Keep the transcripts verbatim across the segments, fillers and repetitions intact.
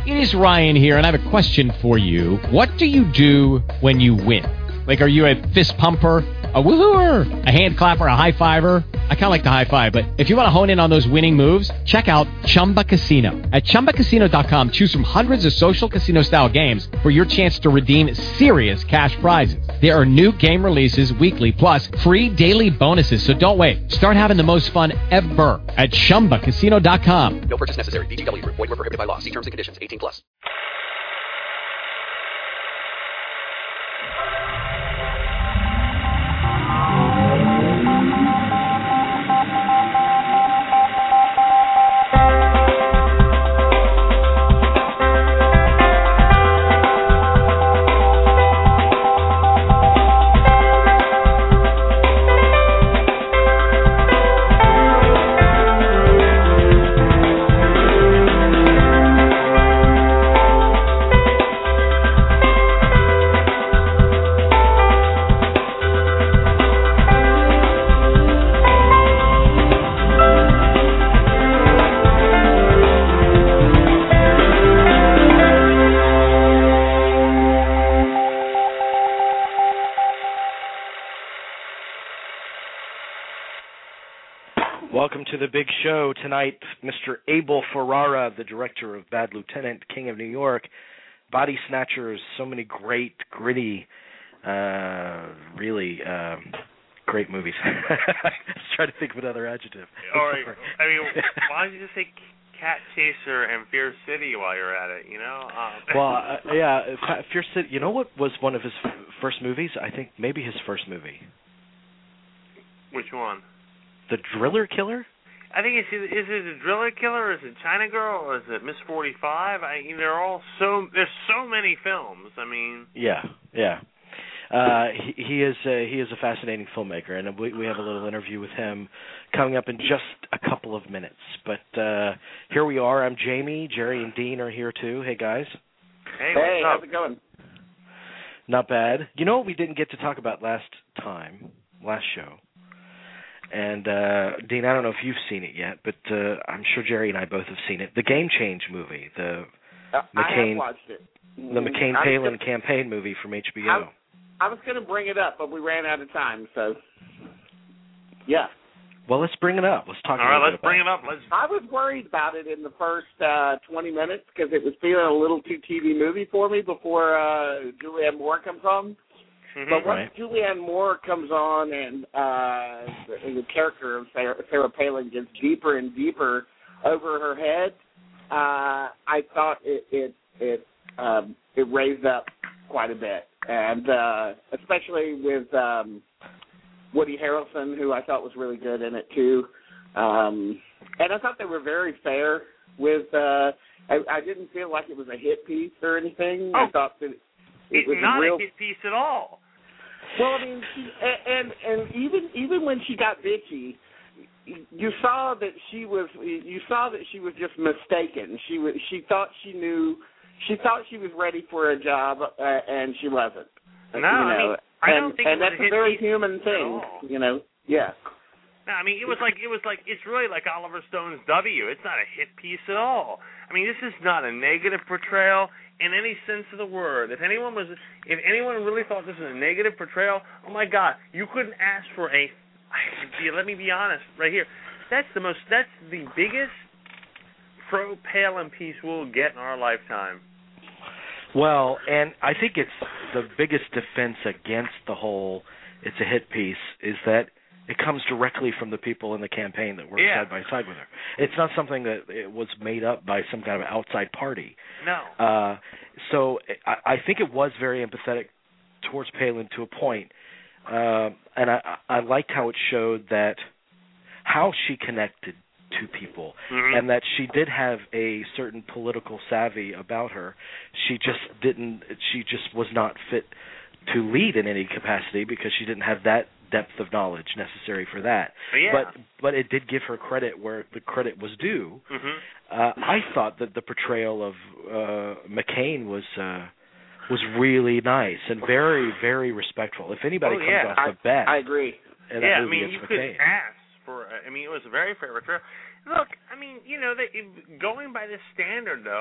It is Ryan here, and I have a question for you. What do you do when you win? Like, are you a fist pumper, a woohooer, a hand clapper, a high fiver? I kind of like the high five, but if you want to hone in on those winning moves, check out Chumba Casino. At chumba casino dot com, choose from hundreds of social casino-style games for your chance to redeem serious cash prizes. There are new game releases weekly, plus free daily bonuses, so don't wait. Start having the most fun ever at chumba casino dot com. No purchase necessary. V G W. Void where prohibited by law. See terms and conditions. eighteen plus. Welcome to the big show tonight, Mister Abel Ferrara, the director of Bad Lieutenant, King of New York, Body Snatchers, so many great, gritty, uh, really uh, great movies. I was trying to think of another adjective. All right. I mean, why don't you just say Cat Chaser and Fear City while you're at it, you know? Um. Well, uh, yeah, Fear City, you know what was one of his f- first movies? I think maybe his first movie. Which one? The Driller Killer? I think it's is it the Driller Killer, or is it China Girl, or is it Miss forty-five? I mean, they're all so there's so many films. I mean, yeah, yeah. Uh, he, he is a, he is a fascinating filmmaker, and we, we have a little interview with him coming up in just a couple of minutes. But uh, here we are. I'm Jamie. Jerry and Dean are here too. Hey guys. Hey, hey, what's how's it going? Not bad. You know what we didn't get to talk about last time, last show? And, uh, Dean, I don't know if you've seen it yet, but uh, I'm sure Jerry and I both have seen it. The Game Change movie, the uh, McCain, I have watched it. The McCain-Palin campaign movie from H B O. I, I was going to bring it up, but we ran out of time, so, yeah. Well, let's bring it up. Let's talk All about it. All right, let's bring it up. Let's... I was worried about it in the first uh, twenty minutes because it was feeling a little too T V movie for me before uh, Julianne Moore comes on. Mm-hmm. But once right. Julianne Moore comes on and uh, the, the character of Sarah, Sarah Palin gets deeper and deeper over her head, uh, I thought it it it, um, it raised up quite a bit, and uh, especially with um, Woody Harrelson, who I thought was really good in it too. Um, and I thought they were very fair with. Uh, I, I didn't feel like it was a hit piece or anything. Oh. I thought that. It's It was not a, real... a hit piece at all. Well, I mean, she, and and even even when she got bitchy, you saw that she was you saw that she was just mistaken. She was she thought she knew, she thought she was ready for a job, uh, and she wasn't. No, you know? I mean, I and, don't think and it was that's a hit a very piece human at thing, all. you know. Yeah. No, I mean, it was like it was like it's really like Oliver Stone's W. It's not a hit piece at all. I mean, this is not a negative portrayal in any sense of the word. If anyone was, if anyone really thought this was a negative portrayal, oh my God, you couldn't ask for a. Let me be honest, right here. That's the most. That's the biggest pro Palin piece we'll get in our lifetime. Well, and I think it's the biggest defense against the whole it's a hit piece is that it comes directly from the people in the campaign that worked yeah. side by side with her. It's not something that it was made up by some kind of outside party. No. Uh, so I, I think it was very empathetic towards Palin to a point. Uh, and I, I liked how it showed that how she connected to people, mm-hmm. and that she did have a certain political savvy about her. She just didn't. She just was not fit to lead in any capacity because she didn't have that depth of knowledge necessary for that. Yeah. But but it did give her credit where the credit was due. Mm-hmm. Uh, I thought that the portrayal of uh, McCain was uh, was really nice and very very respectful. If anybody oh, comes yeah. off the bat, I agree. in that Yeah, I movie, mean, it's you McCain. couldn't ask for. I mean, it was a very fair portrayal. Look, I mean, you know, they, going by this standard, though,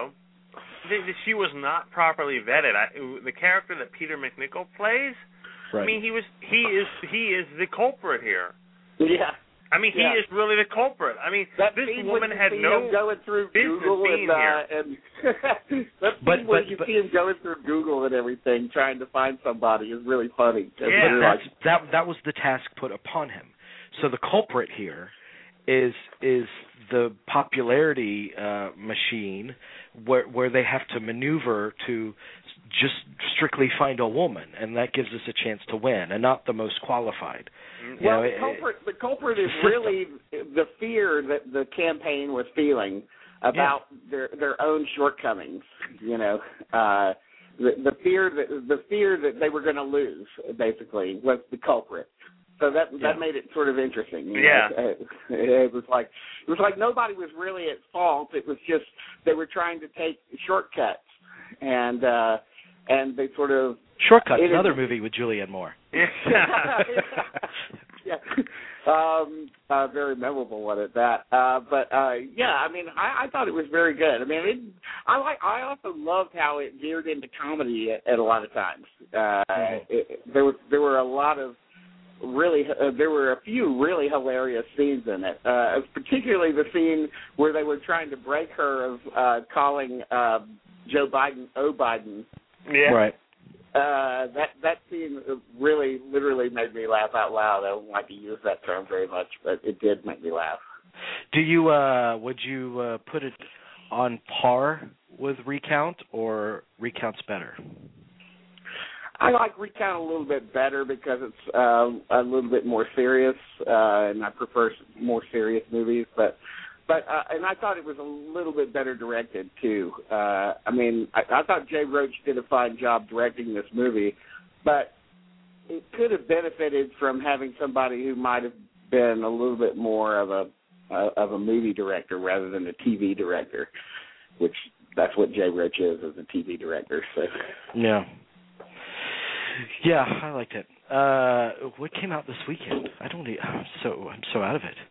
that she was not properly vetted. I, the character that Peter McNichol plays, Right. I mean, he was he is he is the culprit here. Yeah. I mean, he Yeah. is really the culprit. I mean, That this scene woman when you had see no him going through business Google being and, uh, here. and that scene But- when but- you but- see him going through Google and everything, trying to find somebody, is really funny. It's Yeah. really That's, like, that that was the task put upon him. So the culprit here is is the popularity uh, machine, where where they have to maneuver to just strictly find a woman, and that gives us a chance to win, and not the most qualified. You well, know, the it- culprit, the culprit is system. really the fear that the campaign was feeling about their their own shortcomings. You know, uh, the, the fear that the fear that they were going to lose, basically, was the culprit. So that Yeah. that made it sort of interesting. you Yeah. know. It, it was like it was like nobody was really at fault. It was just they were trying to take shortcuts, and uh, and they sort of Shortcuts, it another is- movie with Julianne Moore. Yeah. yeah, um, uh, very memorable one at that. Uh, but uh, yeah, I mean, I, I thought it was very good. I mean, it, I like. I also loved how it veered into comedy at, at a lot of times. Uh, it, there was there were a lot of really uh, there were a few really hilarious scenes in it. Uh, particularly the scene where they were trying to break her of uh, calling uh, Joe Biden "Oh Biden." Yeah. Right. Uh, that that scene really, literally made me laugh out loud. I don't like to use that term very much, but it did make me laugh. Do you uh, would you uh, put it on par with Recount, or Recount's better? I like Recount a little bit better because it's uh, a little bit more serious, uh, and I prefer more serious movies. But but uh, and I thought it was a little bit better directed too. Uh, I mean, I, I thought Jay Roach did a fine job directing this movie, but it could have benefited from having somebody who might have been a little bit more of a uh, of a movie director rather than a T V director, which that's what Jay Roach is as a T V director. So Yeah. Yeah, I liked it. Uh, what came out this weekend? I don't. e- I'm so I'm so out of it.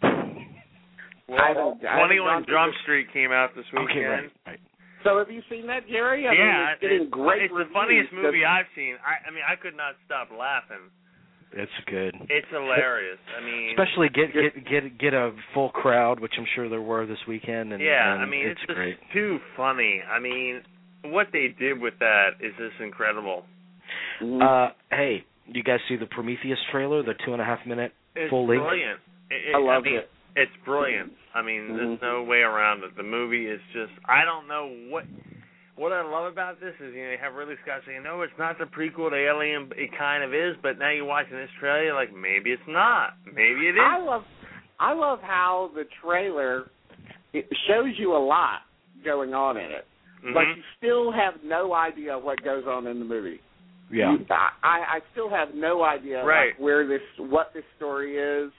Well, I haven't- I haven't twenty-one gone through Drum the- Street came out this weekend. Okay, right, right. So have you seen that, Jerry? I Yeah, mean, it's getting it's, great it's the reviews. funniest movie Does- I've seen. I, I mean, I could not stop laughing. It's good. It's hilarious. I mean, Especially get get get get a full crowd, which I'm sure there were this weekend. And yeah, and I mean, it's, it's just great. too funny. I mean, what they did with that is just incredible. Mhm. Uh, hey, you guys see the Prometheus trailer? The two and a half minute It's full length. brilliant. It, it, I loved mean, it. It's brilliant. I mean, Mhm. there's no way around it. The movie is just, I don't know what what I love about this is, you know, you have Ridley Scott saying, no, it's not the prequel to Alien. It kind of is, but now you're watching this trailer, you're like, maybe it's not. Maybe it is. I love, I love how the trailer it shows you a lot going on in it, Mhm. but you still have no idea what goes on in the movie. Yeah. You- I, I still have no idea Right. like, where this, what this story is,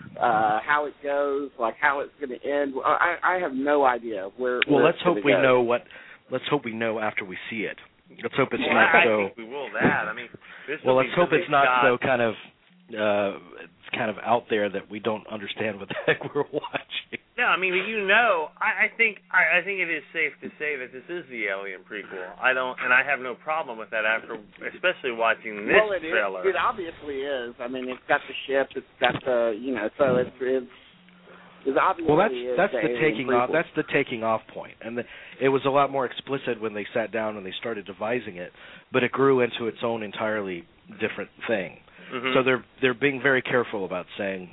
uh, how it goes, like how it's going to end. I, I have no idea where. Well, where let's it's gonna hope we go. know what. Let's hope we know after we see it. Let's hope it's Well, not I so. think we will that. I mean, this Well, will let's be hope Ridley it's not Scott. so kind of, uh, it's kind of out there that we don't understand what the heck we're watching. No, I mean, you know, I, I think I, I think it is safe to say that this is the Alien prequel. I don't, and I have no problem with that after, especially watching this well, it is. trailer. It obviously is. I mean, it's got the ship. It's got the, you know, so it's it's. it's obviously Well, that's is that's the Alien taking off. prequel. That's the taking off point, and the, it was a lot more explicit when they sat down and they started devising it. But it grew into its own entirely different thing. Mhm. So they're they're being very careful about saying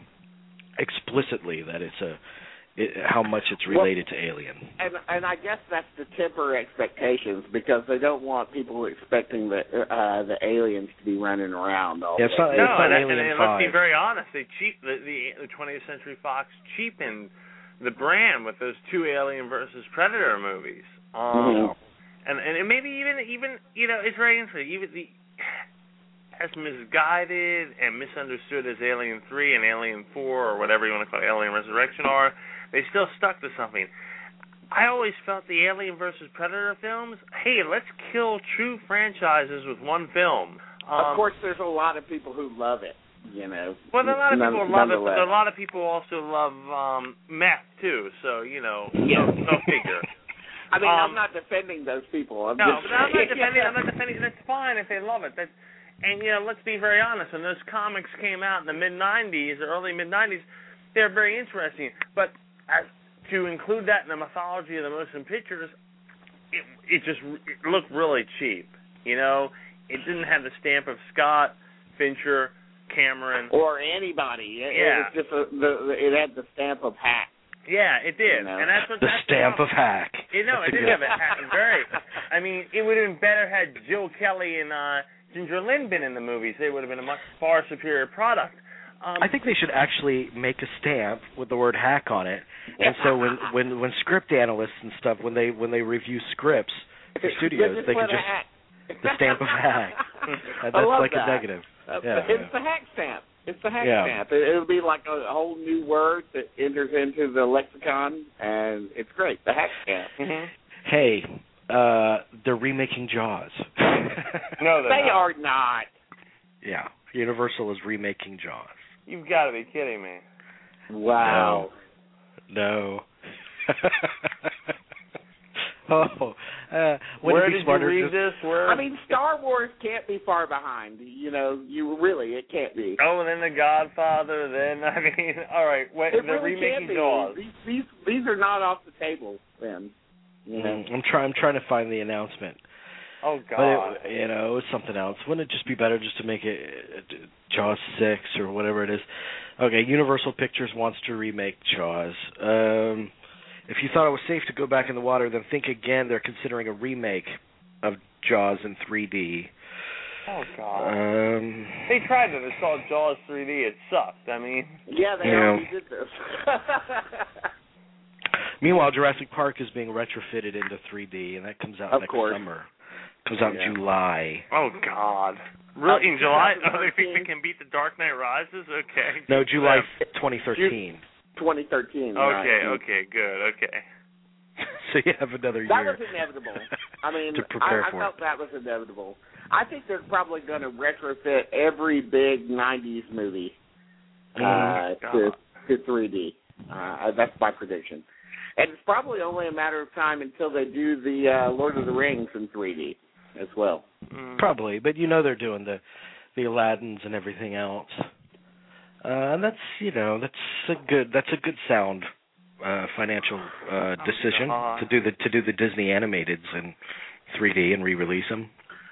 explicitly that it's a it, how much it's related to Alien. And and I guess that's to temper expectations because they don't want people expecting the uh, the aliens to be running around all Yeah, it's day. not- no, it's not and, Alien and, and let's be five. very honest. They cheap the, the the twentieth Century Fox cheapened the brand with those two Alien versus Predator movies. Um, Mhm. and and maybe even even you know it's very interesting. Even the as misguided and misunderstood as Alien three and Alien four or whatever you want to call it, Alien Resurrection are, they still stuck to something. I always felt the Alien versus Predator films, hey, let's kill true franchises with one film. Um, Of course, there's a lot of people who love it. You know. Well, a lot of none- people love it, but nonetheless. a lot of people also love um, meth too. So you know, Yeah. go, go figure. I mean, Um, I'm not defending those people. I'm no, just but I'm not saying. defending. I'm not defending. That's fine if they love it. That's, and you know, let's be very honest. When those comics came out in the mid nineties, or early mid nineties, they're very interesting. But as, to include that in the mythology of the motion pictures, it, it just it looked really cheap. You know, it didn't have the stamp of Scott, Fincher, Cameron, or anybody. It, Yeah. it was just a, the, it had the stamp of hack. Yeah, it did, You know. and that's what The that's stamp the of hack. You know, it That's a did good- have a hat. Very. I mean, it would have been better had Jill Kelly and uh, Ginger Lynn been in the movies. They would have been a much far superior product. Um, I think they should actually make a stamp with the word hack on it, and so when when when script analysts and stuff, when they when they review scripts for studios, they can put a just hack. the stamp of hack. I And that's love like that. a negative. Uh, Yeah, it's yeah. the hack stamp. It's the hack Yeah. stamp. It, it'll be like a, a whole new word that enters into the lexicon, and it's great. The hack stamp. mhm. Hey, uh, they're remaking Jaws. No, they're They not. are not. Yeah, Universal is remaking Jaws. You've got to be kidding me. Wow. No. oh, uh, Where wouldn't it be did you smarter read just- this? Where? I mean, Star Wars can't be far behind. You know, you really, it can't be. Oh, and then The Godfather. Then I mean, all right. Wait, It they're really remaking can't be. Jaws. These, these these are not off the table. Then, you know. Mm, I'm trying. I'm trying to find the announcement. Oh But God. it, you know, it's something else. Wouldn't it just be better just to make it uh, Jaws six or whatever it is? Okay, Universal Pictures wants to remake Jaws. Um, if you thought it was safe to go back in the water, then think again. They're considering a remake of Jaws in three D. Oh God. Um, They tried it. It's called Jaws three D. It sucked. I mean. Yeah, they Yeah. already did this. meanwhile, Jurassic Park is being retrofitted into three D, and that comes out Of next course. summer. Comes out Yeah. in July. Oh God. Really? In July? Oh, they think twenty thirteen. they can beat The Dark Knight Rises? Okay. No, July Yeah. twenty thirteen. twenty thirteen. Okay. right. Okay. Good. Okay. So you have another That year. was inevitable. I mean, to prepare I, I for felt it. that was inevitable. I think they're probably going to retrofit every big nineties movie uh, Mhm. to to three D. Uh, that's my prediction. And it's probably only a matter of time until they do the uh, Lord of the Rings in three D as well. Mm. Probably, but you know they're doing the the Aladdins and everything else, uh, and that's you know that's a good that's a good sound uh, financial uh, decision God. to do the to do the Disney animateds in three D and re-release them.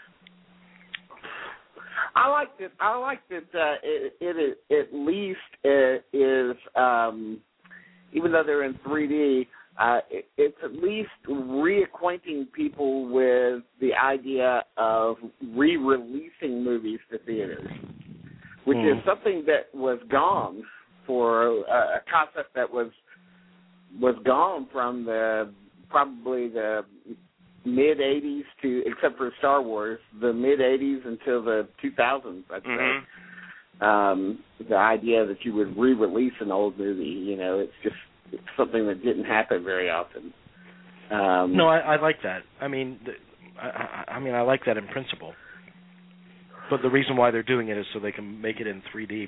I like that. I like that. Uh, it, it, it at least uh, is, um, even though they're in three D, uh, it, it's at least reacquainting people with the idea of re-releasing movies to theaters, which Mm. is something that was gone for uh, a concept that was was gone from the probably the mid eighties to, except for Star Wars, the mid eighties until the two thousands, I'd say. Mhm. Um, the idea that you would re-release an old movie, you know, it's just it's something that didn't happen very often. Um, No, I, I like that. I mean, the, I, I, I mean, I like that in principle. But the reason why they're doing it is so they can make it in three D.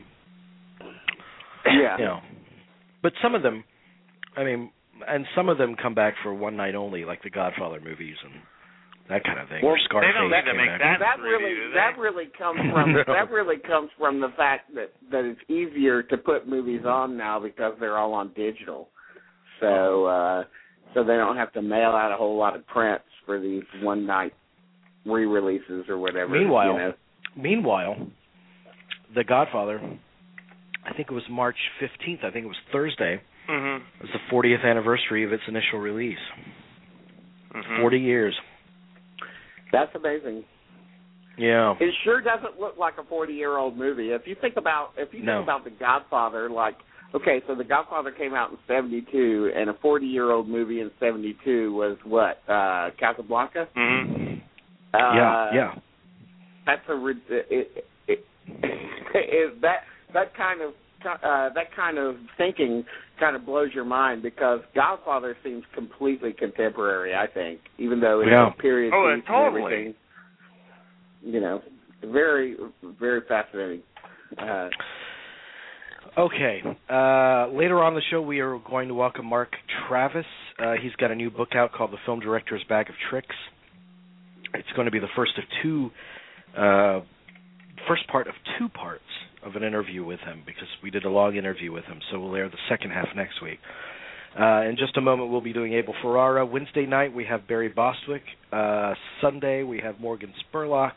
yeah. You know, but some of them, I mean, and some of them come back for one night only, like the Godfather movies and that kind of thing. Well, or Scarface. they don't need to came make back. that That three D, really do they? that really comes from No. that really comes from the fact that, that it's easier to put movies on now because they're all on digital. So uh, so they don't have to mail out a whole lot of prints for these one night re-releases or whatever. Meanwhile, you know. Meanwhile, The Godfather, I think it was March fifteenth, I think it was Thursday, Mhm. it was the fortieth anniversary of its initial release. Mhm. forty years. That's amazing. Yeah. It sure doesn't look like a forty-year-old movie. If you think about if you No. think about The Godfather, like okay, so The Godfather came out in seventy-two, and a forty-year-old movie in seventy-two was what? Uh, Casablanca. Mhm. Uh, yeah, yeah. That's a rid- it, it, it, that that kind of uh, that kind of thinking kind of blows your mind because Godfather seems completely contemporary. I think, even though it's Yeah. a period Oh, piece totally. and everything. You know, very very fascinating. Uh, Okay. Uh, later on the show, we are going to welcome Mark Travis Uh, he's got a new book out called The Film Director's Bag of Tricks. It's going to be the first of two, uh, first part of two parts of an interview with him, because we did a long interview with him, so we'll air the second half next week. Uh, in just a moment, we'll be doing Abel Ferrara. Wednesday night, we have Barry Bostwick. Uh, Sunday, we have Morgan Spurlock.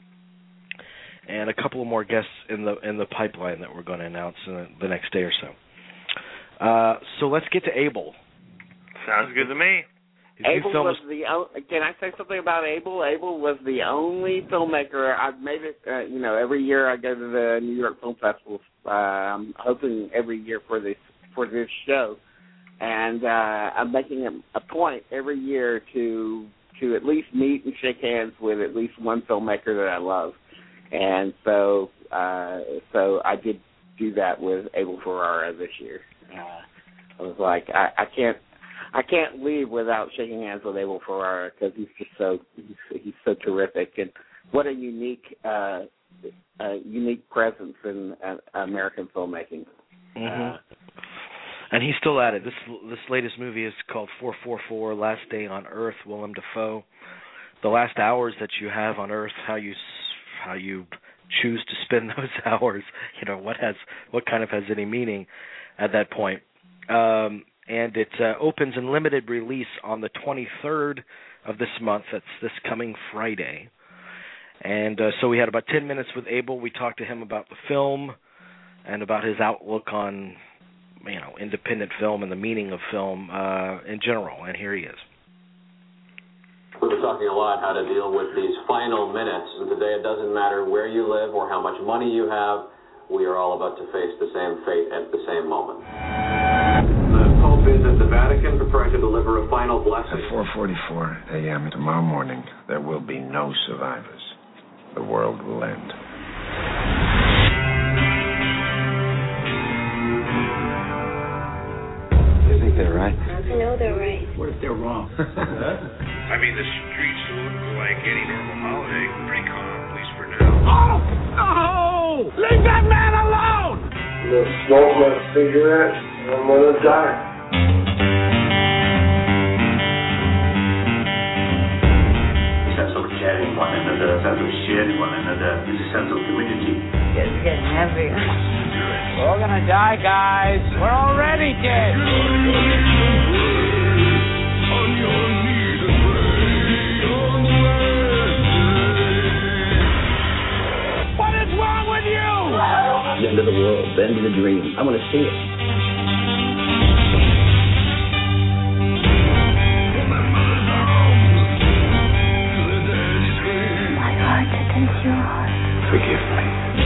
And a couple of more guests in the in the pipeline that we're going to announce in the, the next day or so. Uh, so let's get to Abel. Sounds good to me. His new Abel film was is- the. o- Can I say something about Abel? Abel was the only filmmaker. I've made it. Uh, you know, every year I go to the New York Film Festival. Uh, I'm hoping every year for this for this show, and uh, I'm making a, a point every year to to at least meet and shake hands with at least one filmmaker that I love. And so, uh, so I did do that with Abel Ferrara this year. Uh, I was like, I, I can't, I can't leave without shaking hands with Abel Ferrara, because he's just so, he's, he's so terrific, and what a unique, uh, uh, unique presence in uh, American filmmaking. Mm-hmm. Uh, and he's still at it. This this latest movie is called four four four, Last Day on Earth, Willem Dafoe. The last hours that you have on Earth, how you how you choose to spend those hours, you know, what has what kind of has any meaning at that point. Um, and it uh, opens in limited release on the twenty-third of this month. That's this coming Friday. And uh, so we had about ten minutes with Abel. We talked to him about the film and about his outlook on, you know, independent film and the meaning of film uh, in general. And here he is. We were talking a lot how to deal with these final minutes, and today it doesn't matter where you live or how much money you have, we are all about to face the same fate at the same moment. The Pope is at the Vatican preparing to deliver a final blessing. At four forty-four a.m. tomorrow morning, there will be no survivors. The world will end. You think they're right? I know they're right. What if they're wrong? I mean, the streets look like any normal holiday. Pretty calm, at least for now. Oh! No! Leave that man alone! I'm gonna smoke my cigarette and I'm gonna die. Sense of caring one another, sense of sharing one another, is a sense of community. It's getting heavier. We're all gonna die, guys. We're already dead. On your knees and pray on the What is wrong with you? The end of the world, the end of the dream. I want to see it. My heart against your heart. Forgive me.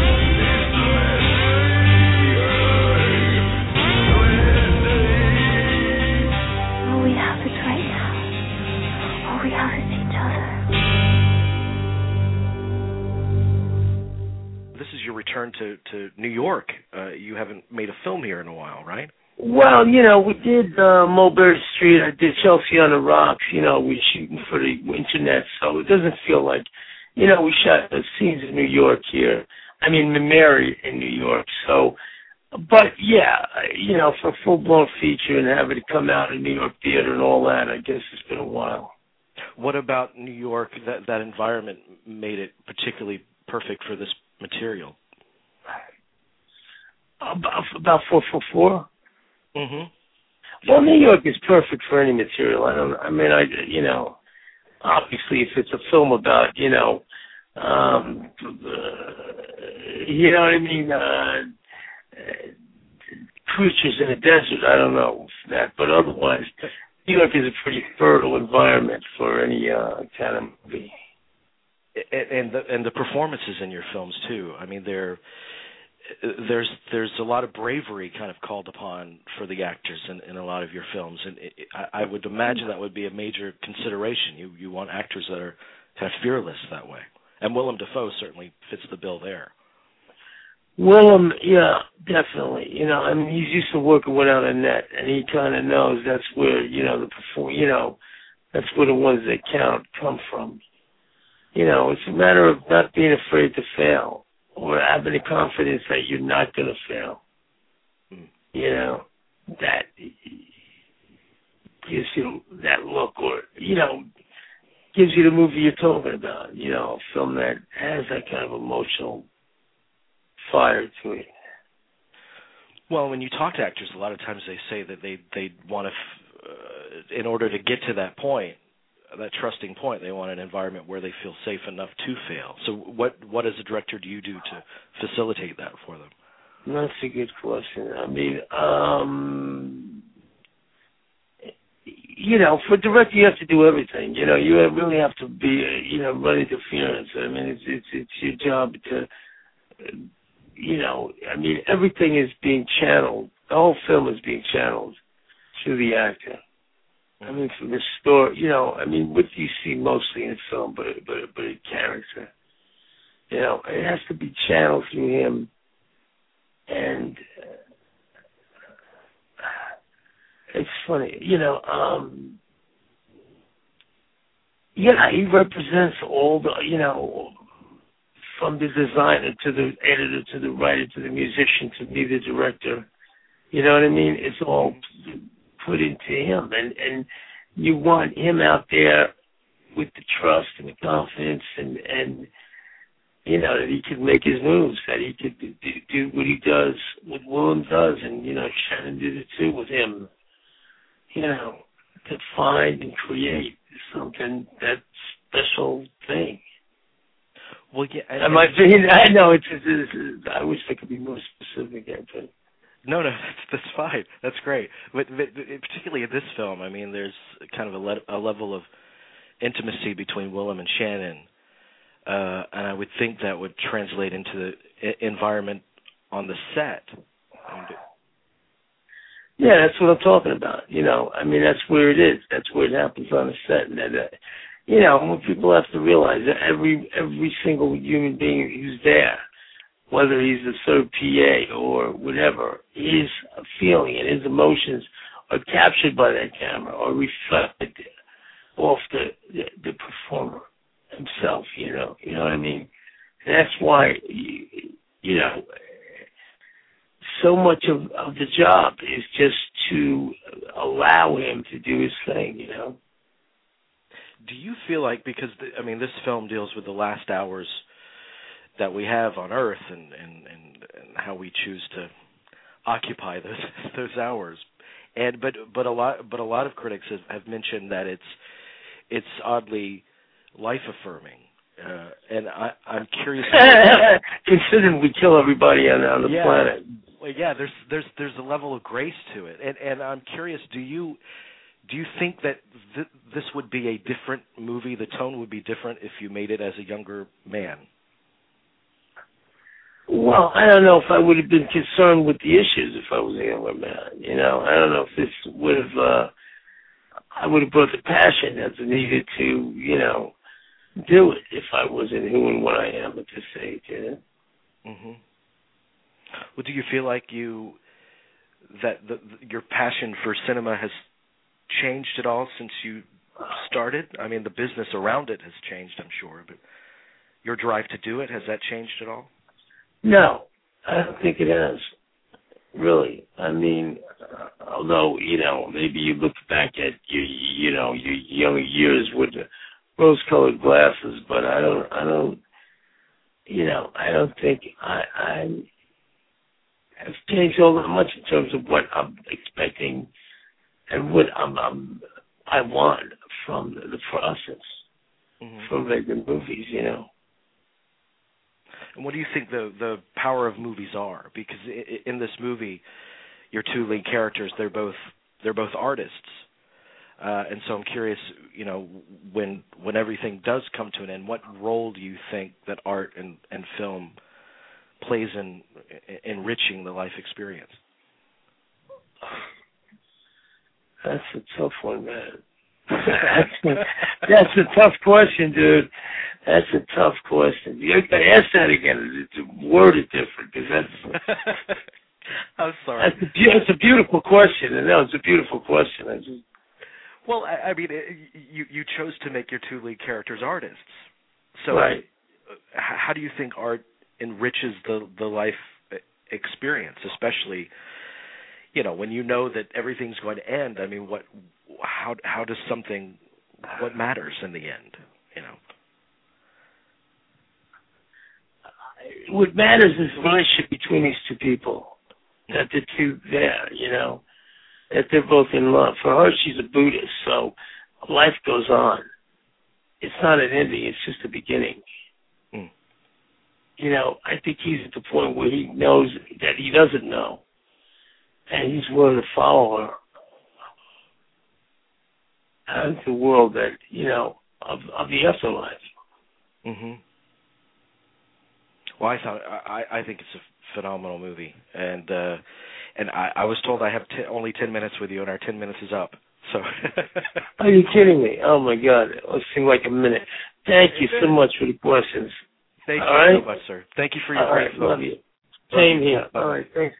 All we have is right now. All we have is each other. This is your return to, to New York. Uh, you haven't made a film here in a while, right? Well, you know, we did uh, Mulberry Street. I did Chelsea on the Rocks. You know, we shooting for the internet, so it doesn't feel like, you know, we shot the scenes in New York here. I mean, Mary in New York. So, but yeah, you know, for a full-blown feature and having it come out in New York theater and all that, I guess it's been a while. What about New York, that, that environment made it particularly perfect for this material? About, about four four four? Mm-hmm. Well, New York is perfect for any material. I don't. I mean, I you know, obviously, if it's a film about you know, um, uh, you know what I mean, uh, uh, creatures in the desert. I don't know that, but otherwise, New York is a pretty fertile environment for any uh, kind of movie. And, and the and the performances in your films too. I mean, they're. There's there's a lot of bravery kind of called upon for the actors in, in a lot of your films, and it, I, I would imagine that would be a major consideration. You you want actors that are kind of fearless that way, and Willem Dafoe certainly fits the bill there. Willem, yeah, definitely. You know, I mean, he's used to working without a net, and he kind of knows that's where you know the perform. You know, that's where the ones that count come from. You know, it's a matter of not being afraid to fail, or having the confidence that you're not going to fail. Mm. You know, that gives you that look, or, you know, gives you the movie you're talking about, you know, a film that has that kind of emotional fire to it. Well, when you talk to actors, a lot of times they say that they, they want to, f- uh, in order to get to that point, that trusting point, they want an environment where they feel safe enough to fail. So what, what as a director do you do to facilitate that for them? That's a good question. I mean, um, you know, for director, you have to do everything. You know, you really have to be, you know, run interference. I mean, it's it's it's your job to, you know, I mean, everything is being channeled. The whole film is being channeled through the actor. I mean, from the story, you know, I mean, what do you see mostly in film, but but but a character. You know, it has to be channeled through him. And uh, it's funny, you know, um, yeah, he represents all the, you know, from the designer to the editor to the writer to the musician to me, the director. You know what I mean? It's all put into him. And, and you want him out there with the trust and the confidence and, and you know, that he could make his moves, that he could do, do what he does, what Willem does, and, you know, Shannon did it too with him, you know, to find and create something, that special thing. Well, yeah. And, Am I, being, I know, it's, it's, it's, I wish I could be more specific, Anthony. No, no, that's, that's fine. That's great. But, but particularly in this film, I mean, there's kind of a, le- a level of intimacy between Willem and Shannon. Uh, and I would think that would translate into the I- environment on the set. Yeah, that's what I'm talking about. You know, I mean, that's where it is. That's where it happens on the set. And that, uh, you know, what people have to realize that every every single human being who's there, whether he's the third P A or whatever, his feeling and his emotions are captured by that camera or reflected off the the, the performer himself, you know, you know what I mean? And that's why, you, you know, so much of, of the job is just to allow him to do his thing, you know? Do you feel like, because, the, I mean, this film deals with the last hours that we have on Earth and, and, and, and how we choose to occupy those those hours, and but but a lot but a lot of critics have, have mentioned that it's it's oddly life affirming, uh, and I, I'm curious. Considering we kill everybody on, on the yeah, planet. Well, yeah, there's there's there's a level of grace to it, and and I'm curious. Do you do you think that th- this would be a different movie? The tone would be different if you made it as a younger man. Well, I don't know if I would have been concerned with the issues if I was a younger man. You know, I don't know if this would have. Uh, I would have brought the passion that's needed to, you know, do it if I wasn't who and what I am at this age, you know? Mm-hmm. Well, do you feel like you, that the, your passion for cinema has changed at all since you started? I mean, the business around it has changed, I'm sure, but your drive to do it, has that changed at all? No, I don't think it has. Really, I mean, uh, although, you know, maybe you look back at your, you know, your younger years with the rose-colored glasses, but I don't, I don't, you know, I don't think I, I have changed all that much in terms of what I'm expecting and what I'm, I'm I want from the, the process, mm-hmm. from making movies, you know. And what do you think the the power of movies are? Because in this movie, your two lead characters, they're both they're both artists, uh, and so I'm curious, you know, when when everything does come to an end, what role do you think that art and, and film plays in, in enriching the life experience? That's a tough one, man. that's, that's a tough question, dude. That's a tough question. You got to ask that again. The word is different because that's. I'm sorry. That's a, that's a beautiful question, and that was a beautiful question. I just. Well, I, I mean, it, you you chose to make your two lead characters artists, so right. How do you think art enriches the the life experience, especially, you know, when you know that everything's going to end? I mean, what how how does something, what matters in the end, you know? What matters is the relationship between these two people. That the two there, you know, that they're both in love. For her, she's a Buddhist, so life goes on. It's not an ending, it's just a beginning. Mm. You know, I think he's at the point where he knows that he doesn't know. And he's willing to follow her out into the world that, you know, of, of the afterlife. Mm-hmm. Well, I thought I, I think it's a phenomenal movie, and uh, and I, I was told I have t- only ten minutes with you, and our ten minutes is up. So. Are you kidding me? Oh my God! It seemed like a minute. Thank you so much for the questions. Thank All you right? so much, sir. Thank you for your All great right, film. love you. Same here. All right, thanks.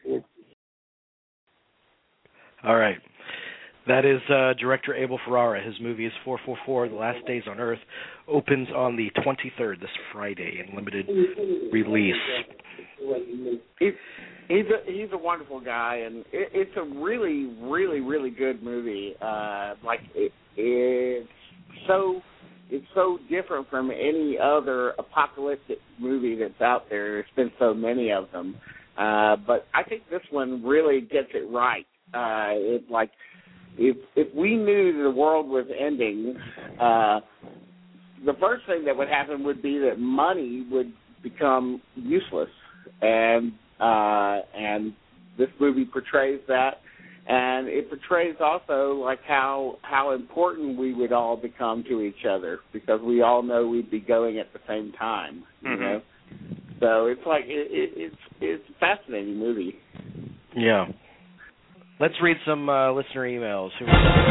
All right. That is uh, director Abel Ferrara. His movie is four four four, The Last Days on Earth. Opens on the twenty-third, this Friday, in limited release. He's, he's, a, he's a wonderful guy, and it, it's a really, really, really good movie. Uh, like, it, it's so... It's so different from any other apocalyptic movie that's out there. There's been so many of them. Uh, but I think this one really gets it right. Uh, it, like, if if we knew the world was ending, uh, the first thing that would happen would be that money would become useless. And uh, and this movie portrays that. And it portrays also like how how important we would all become to each other, because we all know we'd be going at the same time, you Mm-hmm. know. So it's like it, it, it's it's a fascinating movie. Yeah. Let's read some uh, listener emails. Who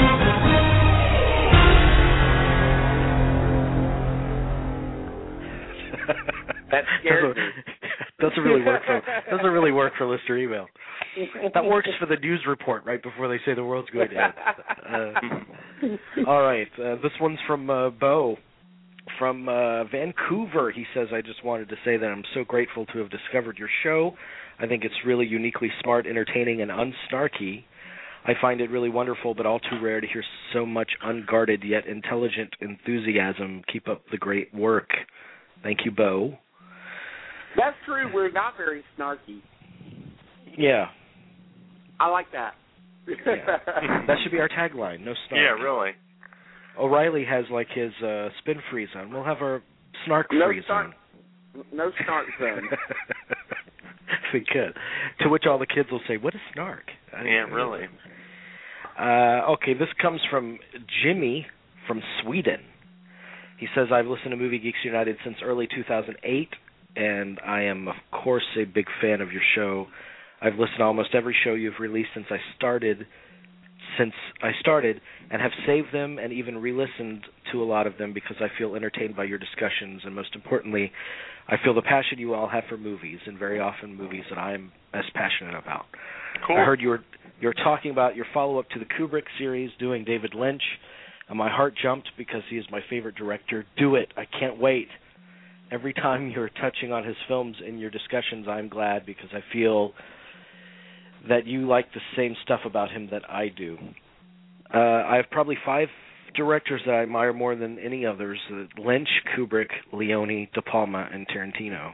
that scares me. Doesn't really work for doesn't really work for listener email. That works for the news report right before they say the world's going to end. Uh, all right, uh, this one's from uh, Bo from uh, Vancouver. He says, "I just wanted to say that I'm so grateful to have discovered your show. I think it's really uniquely smart, entertaining, and unsnarky. I find it really wonderful, but all too rare to hear so much unguarded yet intelligent enthusiasm. Keep up the great work." Thank you, Bo. That's true. We're not very snarky. Yeah. I like that. Yeah. That should be our tagline. No snark. Yeah, really. O'Reilly has like his uh, spin free zone. We'll have our snark no free snark, zone. No snark zone. We could. To which all the kids will say, "What is snark?" I Yeah, really. Uh, okay, this comes from Jimmy from Sweden. He says, "I've listened to Movie Geeks United since early two thousand eight, and I am, of course, a big fan of your show. I've listened to almost every show you've released since I started, since I started, and have saved them and even re-listened to a lot of them because I feel entertained by your discussions, and most importantly, I feel the passion you all have for movies, and very often movies that I am as passionate about. Cool. I heard you were you were talking about your follow-up to the Kubrick series, doing David Lynch, and my heart jumped because he is my favorite director. Do it. I can't wait. Every time you're touching on his films in your discussions, I'm glad because I feel that you like the same stuff about him that I do. Uh, I have probably five directors that I admire more than any others: uh, Lynch, Kubrick, Leone, De Palma, and Tarantino.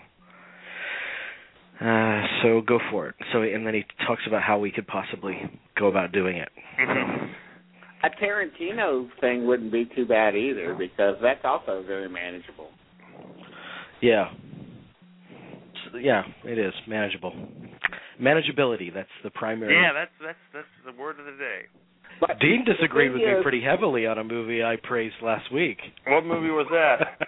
Uh, so go for it. So, and then he talks about how we could possibly go about doing it. A Tarantino thing wouldn't be too bad either, because that's also very manageable. Yeah. Yeah, it is manageable. Manageability, that's the primary. Yeah, that's that's that's the word of the day. But Dean disagreed with is, me pretty heavily on a movie I praised last week. What movie was that?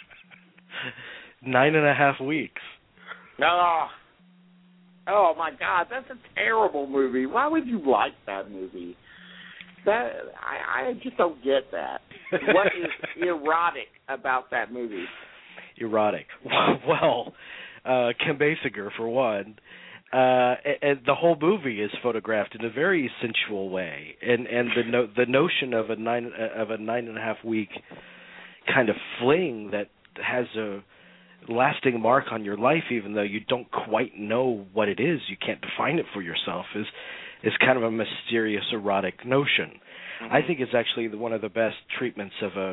Nine and a half weeks. Oh, oh my God, that's a terrible movie. Why would you like that movie? That I, I just don't get that. What is erotic about that movie? Erotic. Well, uh, Kim Basinger, for one. Uh, and, and the whole movie is photographed in a very sensual way, and and the no, the notion of a nine of a nine and a half week kind of fling that has a lasting mark on your life, even though you don't quite know what it is, you can't define it for yourself, is is kind of a mysterious erotic notion. Mm-hmm. I think it's actually the, one of the best treatments of a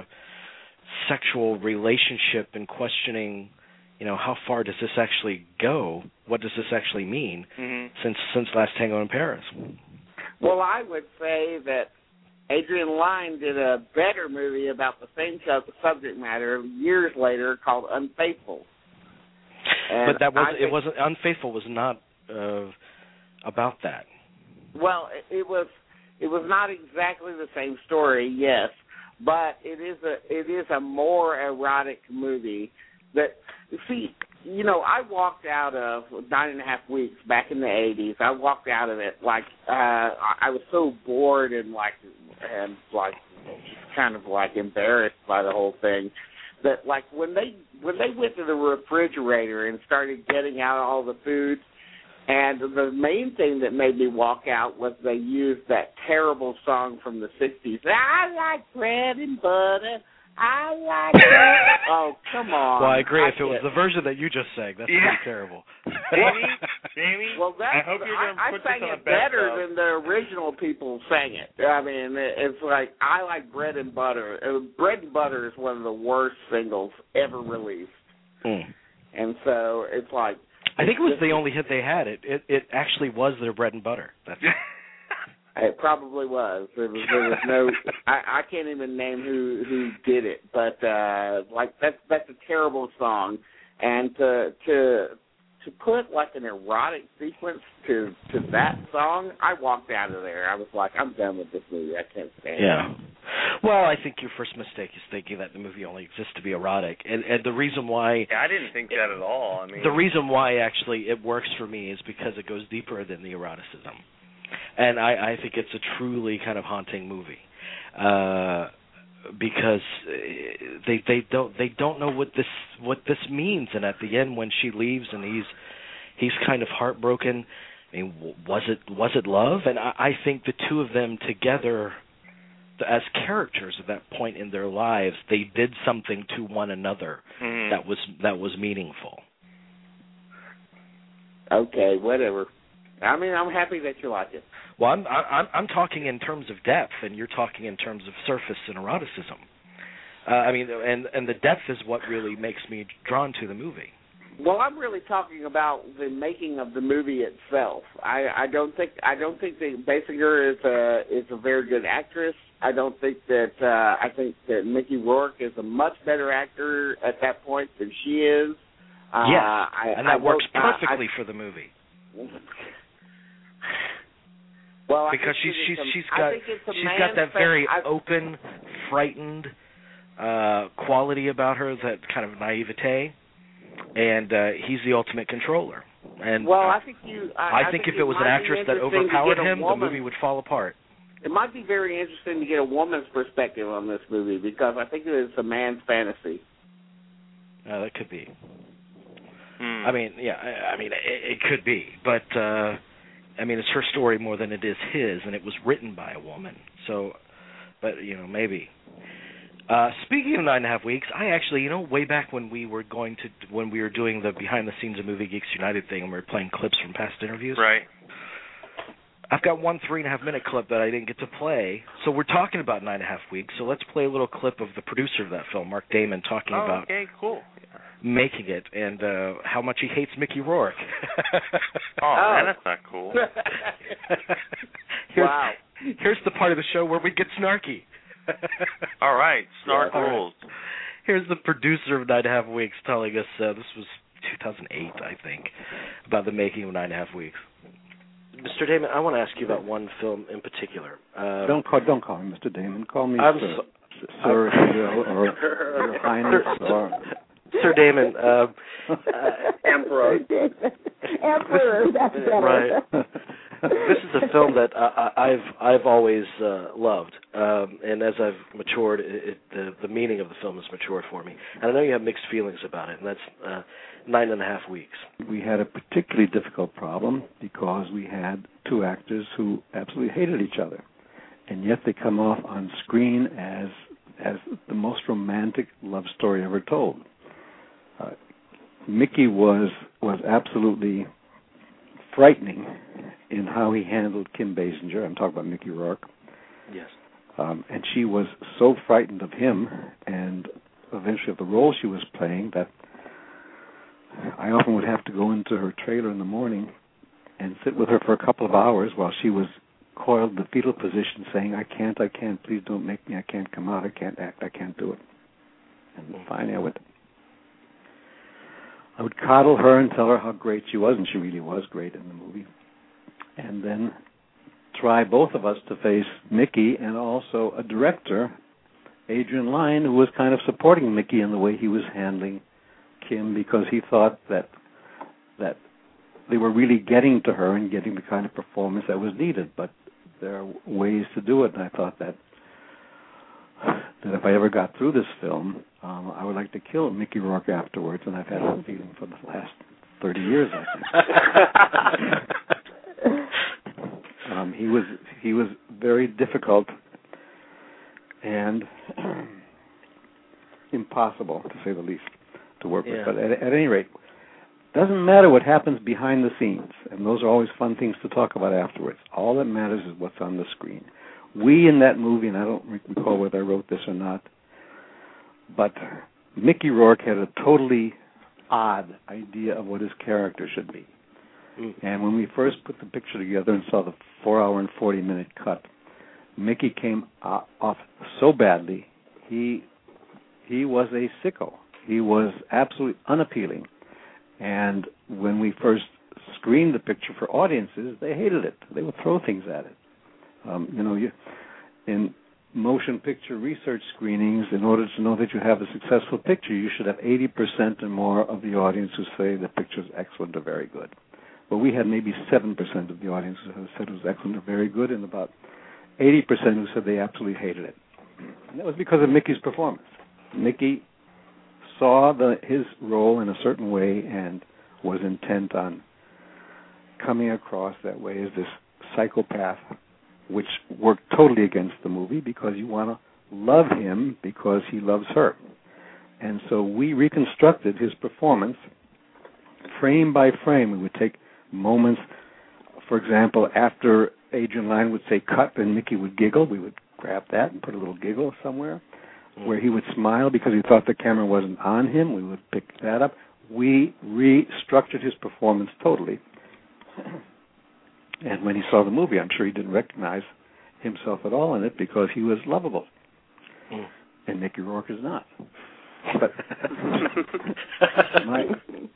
sexual relationship and questioning, you know, how far does this actually go? What does this actually mean? Mm-hmm. Since since Last Tango in Paris. Well, I would say that Adrian Lyne did a better movie about the same subject matter years later called Unfaithful. And but that was think, it wasn't Unfaithful was not uh, about that. Well, it, it was it was not exactly the same story, yes, but it is a it is a more erotic movie. That see, you know, I walked out of Nine and a Half Weeks back in the eighties. I walked out of it like uh, I was so bored and like and like kind of like embarrassed by the whole thing that like when they when they went to the refrigerator and started getting out all the food, and the main thing that made me walk out was they used that terrible song from the sixties. I like bread and butter. I like that. Oh, come on. Well, I agree. I if it was the version that you just sang, that's yeah. pretty terrible. Jamie, Jamie, well, that's, I hope you're going to put I this on sang a it better best than the original people sang it. I mean, it's like, I like bread and butter. Uh, bread and butter is one of the worst singles ever released. Mm. And so it's like... I think it was the only hit they had. It it, it actually was their bread and butter. That's It probably was. There was, there was no. I, I can't even name who who did it, but uh, like that's that's a terrible song, and to to to put like an erotic sequence to to that song, I walked out of there. I was like, I'm done with this movie. I can't stand yeah. it. Well, I think your first mistake is thinking that the movie only exists to be erotic, and and the reason why. Yeah, I didn't think that at all. I mean, the reason why actually it works for me is because it goes deeper than the eroticism. And I, I think it's a truly kind of haunting movie, uh, because they they don't they don't know what this what this means. And at the end, when she leaves and he's he's kind of heartbroken, I mean, was it was it love? And I, I think the two of them together, as characters at that point in their lives, they did something to one another mm-hmm. that was that was meaningful. Okay, whatever. I mean, I'm happy that you like it. Well, I'm I'm I'm talking in terms of depth, and you're talking in terms of surface and eroticism. Uh, I mean, and and the depth is what really makes me drawn to the movie. Well, I'm really talking about the making of the movie itself. I, I don't think I don't think that Basinger is a is a very good actress. I don't think that uh, I think that Mickey Rourke is a much better actor at that point than she is. Uh, yes, I, and that I works perfectly uh, I, for the movie. Well, because she's she's a, she's got she's got that very I, open, frightened uh, quality about her, that kind of naivete, and uh, he's the ultimate controller. And well, I think you. I, I, I think, think if it was an actress that overpowered him, the movie would fall apart. It might be very interesting to get a woman's perspective on this movie, because I think it is a man's fantasy. Uh, that could be. Hmm. I mean, yeah, I, I mean, it, it could be, but. Uh, I mean, it's her story more than it is his, and it was written by a woman. So, but, you know, maybe. Uh, speaking of Nine and a Half Weeks, I actually, you know, way back when we were going to, when we were doing the Behind the Scenes of Movie Geeks United thing, and we were playing clips from past interviews. Right. I've got one three and a half minute clip that I didn't get to play. So we're talking about Nine and a Half Weeks. So let's play a little clip of the producer of that film, Mark Damon, talking oh, about okay, cool. making it and uh, how much he hates Mickey Rourke. oh, man, that's not cool. here's, wow. Here's the part of the show where we get snarky. All right, snark yeah, rules. Right. Here's the producer of Nine and a Half Weeks telling us, uh, this was two thousand eight, I think, about the making of Nine and a Half Weeks. Mister Damon, I want to ask you about one film in particular. Um, don't call don't call me Mister Damon. Call me I'm Sir, so, Sir, if you will, or Your Highness, or Sir Damon, uh, uh, Emperor. Emperor, that's better. Right. This is a film that I, I've I've always uh, loved, um, and as I've matured, it, it, the the meaning of the film has matured for me. And I know you have mixed feelings about it, and that's uh, Nine and a Half Weeks. We had a particularly difficult problem because we had two actors who absolutely hated each other, and yet they come off on screen as as the most romantic love story ever told. Uh, Mickey was was absolutely frightening in how he handled Kim Basinger. I'm talking about Mickey Rourke. Yes. Um, and she was so frightened of him and eventually of the role she was playing that I often would have to go into her trailer in the morning and sit with her for a couple of hours while she was coiled in the fetal position saying, I can't, I can't, please don't make me, I can't come out, I can't act, I can't do it. And finally I would I would coddle her and tell her how great she was, and she really was great in the movie. And then try both of us to face Mickey and also a director, Adrian Lyne, who was kind of supporting Mickey in the way he was handling Kim because he thought that that they were really getting to her and getting the kind of performance that was needed. But there are ways to do it, and I thought that that if I ever got through this film, um, I would like to kill Mickey Rourke afterwards, and I've had that feeling for the last thirty years, I think. um, he was he was very difficult and impossible, to say the least, to work Yeah. with. But at, at any rate, doesn't matter what happens behind the scenes, and those are always fun things to talk about afterwards. All that matters is what's on the screen. We in that movie, and I don't recall whether I wrote this or not, but Mickey Rourke had a totally odd idea of what his character should be. Mm. And when we first put the picture together and saw the four hour and forty minute cut, Mickey came off so badly, he he was a sicko. He was absolutely unappealing. And when we first screened the picture for audiences, they hated it. They would throw things at it. Um, you know, you, in motion picture research screenings, in order to know that you have a successful picture, you should have eighty percent or more of the audience who say the picture is excellent or very good. But we had maybe seven percent of the audience who said it was excellent or very good, and about eighty percent who said they absolutely hated it. And that was because of Mickey's performance. Mickey saw the, his role in a certain way and was intent on coming across that way as this psychopath, which worked totally against the movie because you want to love him because he loves her. And so we reconstructed his performance frame by frame. We would take moments, for example, after Adrian Lyne would say cut and Mickey would giggle, we would grab that and put a little giggle somewhere. Where he would smile because he thought the camera wasn't on him, we would pick that up. We restructured his performance totally. And when he saw the movie, I'm sure he didn't recognize himself at all in it because he was lovable. Mm. And Mickey Rourke is not. But my,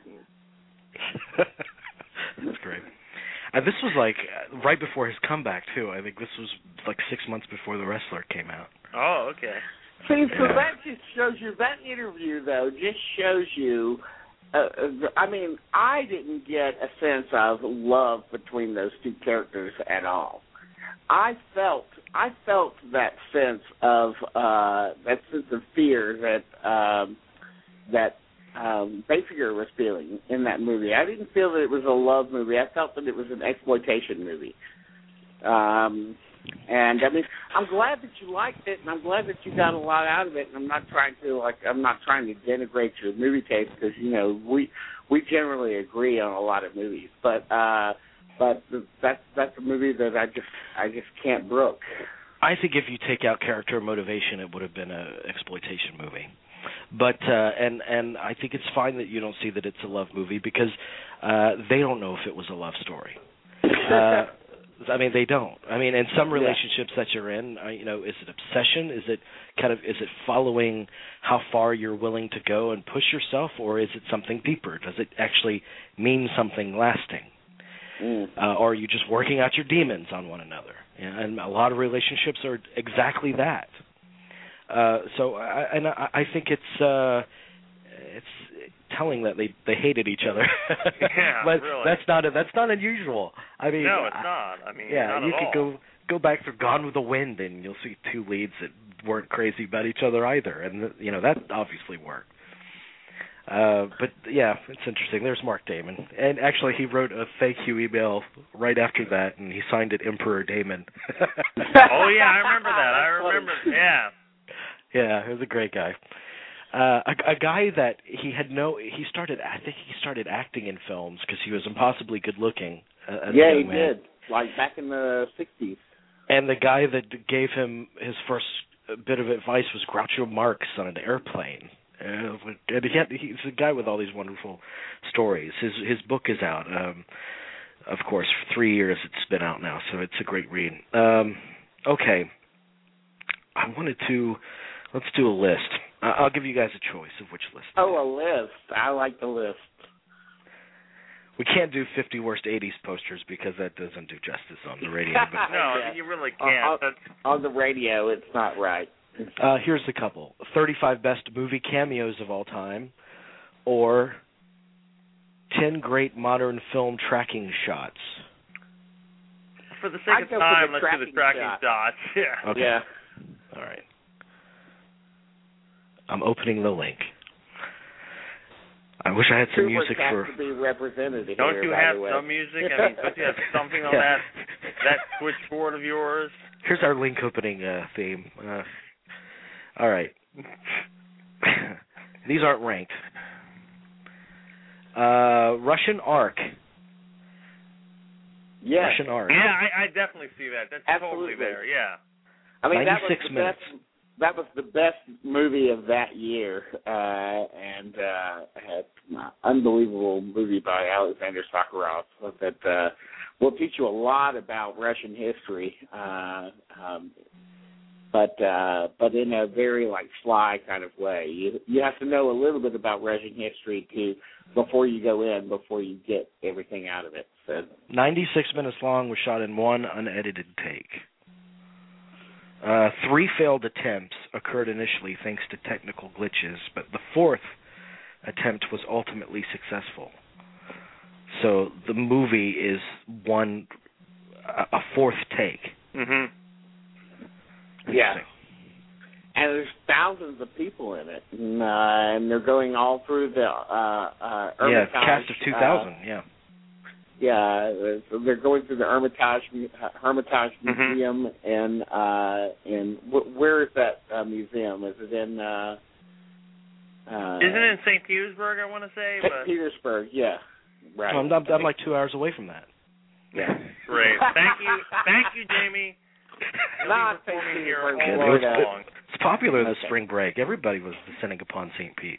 that's great. Uh, this was like uh, right before his comeback, too. I think this was like six months before The Wrestler came out. Oh, okay. See, so Yeah. that just shows you, that interview, though, just shows you, uh, I mean, I didn't get a sense of love between those two characters at all. I felt, I felt that sense of, uh, that sense of fear that, um, that um, Basinger was feeling in that movie. I didn't feel that it was a love movie. I felt that it was an exploitation movie. Um... And I mean, I'm glad that you liked it, and I'm glad that you got a lot out of it. And I'm not trying to like, I'm not trying to denigrate your movie taste because you know we we generally agree on a lot of movies. But uh, but that's that's a movie that I just I just can't brook. I think if you take out character and motivation, it would have been an exploitation movie. But uh, and and I think it's fine that you don't see that it's a love movie because uh, they don't know if it was a love story. Uh, I mean, they don't. I mean, in some relationships yeah. that you're in, uh, you know, is it obsession? Is it kind of, is it following how far you're willing to go and push yourself, or is it something deeper? Does it actually mean something lasting? Mm. Uh, or are you just working out your demons on one another? And a lot of relationships are exactly that. Uh, so, I, and I, I think it's uh, it's telling that they they hated each other. Yeah, but really. that's not a, that's not unusual. I mean, no, it's not. I mean, yeah, not you at could all. go go back through Gone with the Wind, and you'll see two leads that weren't crazy about each other either, and you know that obviously worked. Uh, but yeah, it's interesting. There's Mark Damon, and actually he wrote a thank you email right after that, and he signed it Emperor Damon. Oh yeah, I remember that. I remember. Yeah. Yeah, he was a great guy. Uh, a, a guy that he had no, he started, I think he started acting in films because he was impossibly good looking. Uh, as yeah, a he young man. did. Like back in the sixties. And the guy that gave him his first bit of advice was Groucho Marx on an airplane. Uh, and he had, he's a guy with all these wonderful stories. His his book is out. Um, of course, for three years it's been out now, so it's a great read. Um, okay. I wanted to, let's do a list. I'll give you guys a choice of which list. Oh, a list. I like the list. We can't do fifty worst eighties posters because that doesn't do justice on the radio. But no, yeah. you really can't. On, on the radio, it's not right. Uh, here's the couple. thirty-five best movie cameos of all time, or ten great modern film tracking shots. For the sake I'd of time, the let's do the tracking shot. shots. Yeah. Okay. Yeah. All right. I'm opening the link. I wish I had some Kubrick music has for. to be represented here, Don't you by have the way. some music? I mean, don't you have something on Yeah. that that switchboard of yours? Here's our link opening uh, theme. Uh, all right. These aren't ranked. Uh, Russian Ark. Yes. Russian Ark. Yeah, I, I definitely see that. That's Absolutely. totally there. Yeah. I mean, that was ninety-six the minutes. best. That was the best movie of that year, uh, and uh, had an unbelievable movie by Alexander Sakharov that uh, will teach you a lot about Russian history, uh, um, but uh, but in a very like sly kind of way. You you have to know a little bit about Russian history to before you go in, before you get everything out of it. So ninety-six minutes long, was shot in one unedited take. Uh, three failed attempts occurred initially thanks to technical glitches, but the fourth attempt was ultimately successful. So the movie is one a fourth take. Mhm. yeah, and there's thousands of people in it, and, uh, and they're going all through the uh, uh, Yeah, Hermitage, cast of two thousand. Uh, yeah. Yeah, so they're going through the Hermitage Hermitage Mhm. Museum, and uh, and wh- where is that uh, museum? Is it in? Uh, uh, Isn't it in Saint Petersburg? I want to say. Saint But Petersburg? Yeah, right. I'm, I'm, I'm like two hours away from that. Yeah. great. Thank you, thank you, Jamie. You'll Not be Saint performing here Petersburg, all Florida. night long. It's popular this Okay. spring break. Everybody was descending upon Saint Pete.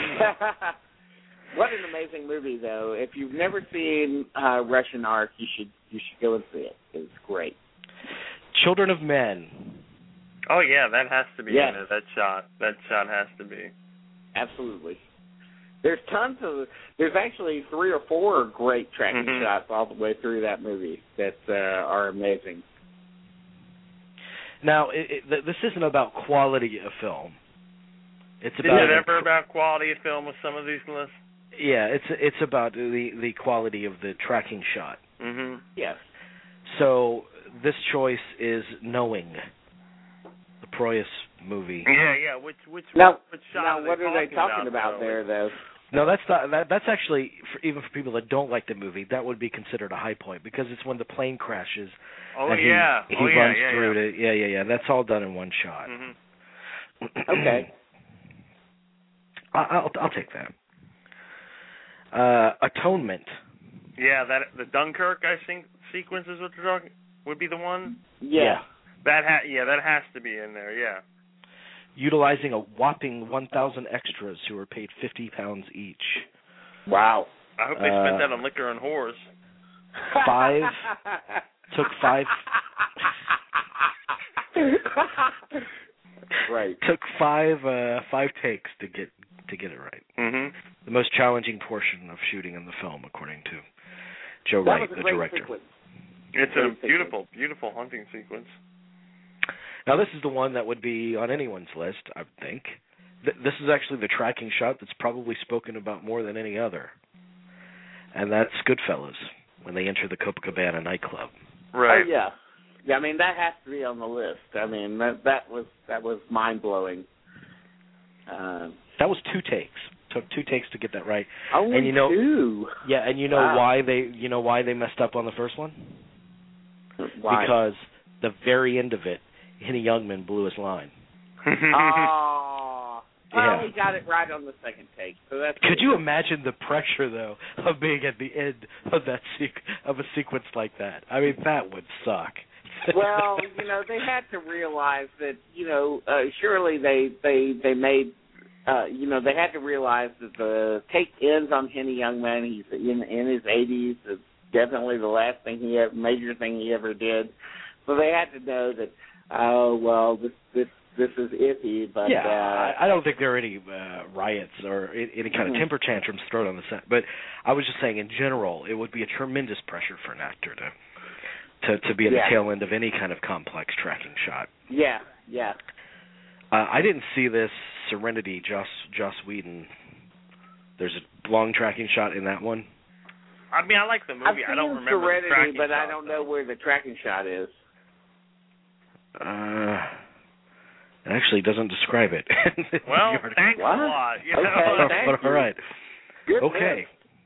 What an amazing movie, though! If you've never seen uh, Russian Ark, you should you should go and see it. It's great. Children of Men. Oh yeah, that has to be Yes. in it. That shot. That shot has to be. Absolutely. There's tons of. There's actually three or four great tracking Mhm. shots all the way through that movie that uh, are amazing. Now, it, it, th- this isn't about quality of film. It's Is about it ever about quality of film with some of these lists? yeah. It's it's about the the quality of the tracking shot. Mhm. Yes. So this choice is Knowing, the Proyas movie. Yeah, yeah. Which which Now, which shot now are they what are they talking about, though? there, though? No, that's not. That, that's actually for, even for people that don't like the movie, that would be considered a high point because it's when the plane crashes. Oh and he, yeah. he oh yeah. runs yeah, through yeah. to yeah, yeah, yeah. That's all done in one shot. Mhm. Okay. I, I'll I'll take that. Uh, Atonement. Yeah, that the Dunkirk I think sequence is what you're talking would be the one. Yeah. That ha- yeah, that has to be in there. Yeah. Utilizing a whopping one thousand extras who were paid fifty pounds each. Wow. I hope they Uh, spent that on liquor and whores. Five took five Right. took five uh, five takes to get to get it right. Mhm. The most challenging portion of shooting in the film, according to Joe That Wright, was a the great director. sequence. It's Great a sequence. beautiful, beautiful hunting sequence. Now, this is the one that would be on anyone's list, I would think. Th- this is actually the tracking shot that's probably spoken about more than any other, and that's Goodfellas when they enter the Copacabana nightclub. Right. Oh, yeah. Yeah, I mean that has to be on the list. I mean that that was that was mind blowing. Uh, That was two takes. Took two takes to get that right. only and you know, two. yeah, and you know Wow. why they you know why they messed up on the first one? Why? Because the very end of it, Henny Youngman blew his line. Oh. Well, Yeah. he got it right on the second take. So that's Could you imagine the pressure, though, of being at the end of that sequ- of a sequence like that? I mean, that would suck. Well, you know, they had to realize that, you know, uh, surely they they they made, uh, you know, they had to realize that the take ends on Henny Youngman. He's in in his eighties. It's definitely the last thing he ever, major thing he ever did. So they had to know that, oh, well, this this this is iffy. But yeah, uh, I don't think there are any uh, riots or any kind of mm-hmm. temper tantrums thrown on the set. But I was just saying, in general, it would be a tremendous pressure for an actor to. To, to be at yeah. the tail end of any kind of complex tracking shot. Yeah, yeah. Uh, I didn't see this Serenity, Joss Joss Whedon. There's a long tracking shot in that one. I mean, I like the movie. I've seen I don't remember Serenity, the tracking but shot, I don't though. know where the tracking shot is. Uh, it actually doesn't describe it. Well, thanks what? a lot. You okay, know? thank but, you. all right. Good okay.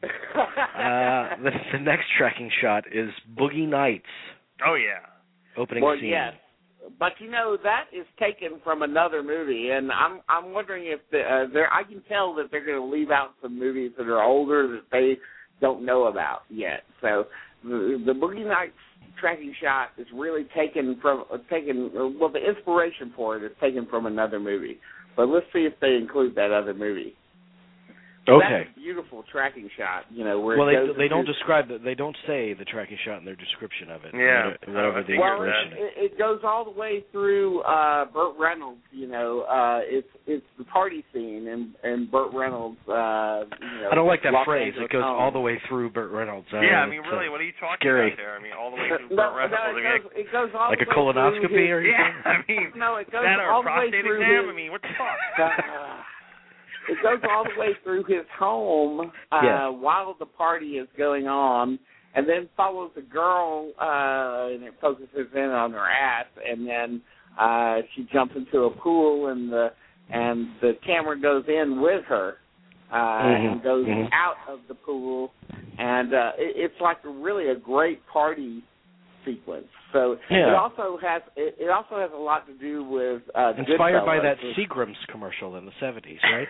uh, the, the next tracking shot is Boogie Nights. Oh, yeah. Opening well, scene. yes. But, you know, that is taken from another movie, and I'm I'm wondering if the, uh, there. I can tell that they're going to leave out some movies that are older that they don't know about yet. So the, the Boogie Nights tracking shot is really taken from, uh, taken, uh, well, the inspiration for it is taken from another movie. But let's see if they include that other movie. Okay. That's a beautiful tracking shot, you know, where well, it they goes they don't into, describe the, they don't say the tracking shot in their description of it. Yeah. Whatever, whatever the well, inspiration is. it, it goes all the way through uh, Burt Reynolds. You know, uh, it's it's the party scene and and Burt Reynolds. Uh, you know, I don't like that Los phrase. Angeles It goes home. all the way through Burt Reynolds. Uh, Yeah, I mean, it's, really, uh, what are you talking scary. about there? I mean, all the way through no, Burt Reynolds. no, I it, mean, goes, it goes all like the a way colonoscopy through or his, anything? Yeah, I mean, no, it goes that or all a the way prostate through exam. his, I mean, what the fuck? Uh, it goes all the way through his home uh, Yeah. while the party is going on, and then follows a girl, uh, and it focuses in on her ass, and then uh, she jumps into a pool, and the and the camera goes in with her, uh, mm-hmm. and goes mm-hmm. out of the pool, and uh, it, it's like a, really a great party sequence. So yeah. it also has it, it also has a lot to do with uh, inspired by Goodfellas, that which, Seagram's commercial in the seventies, right?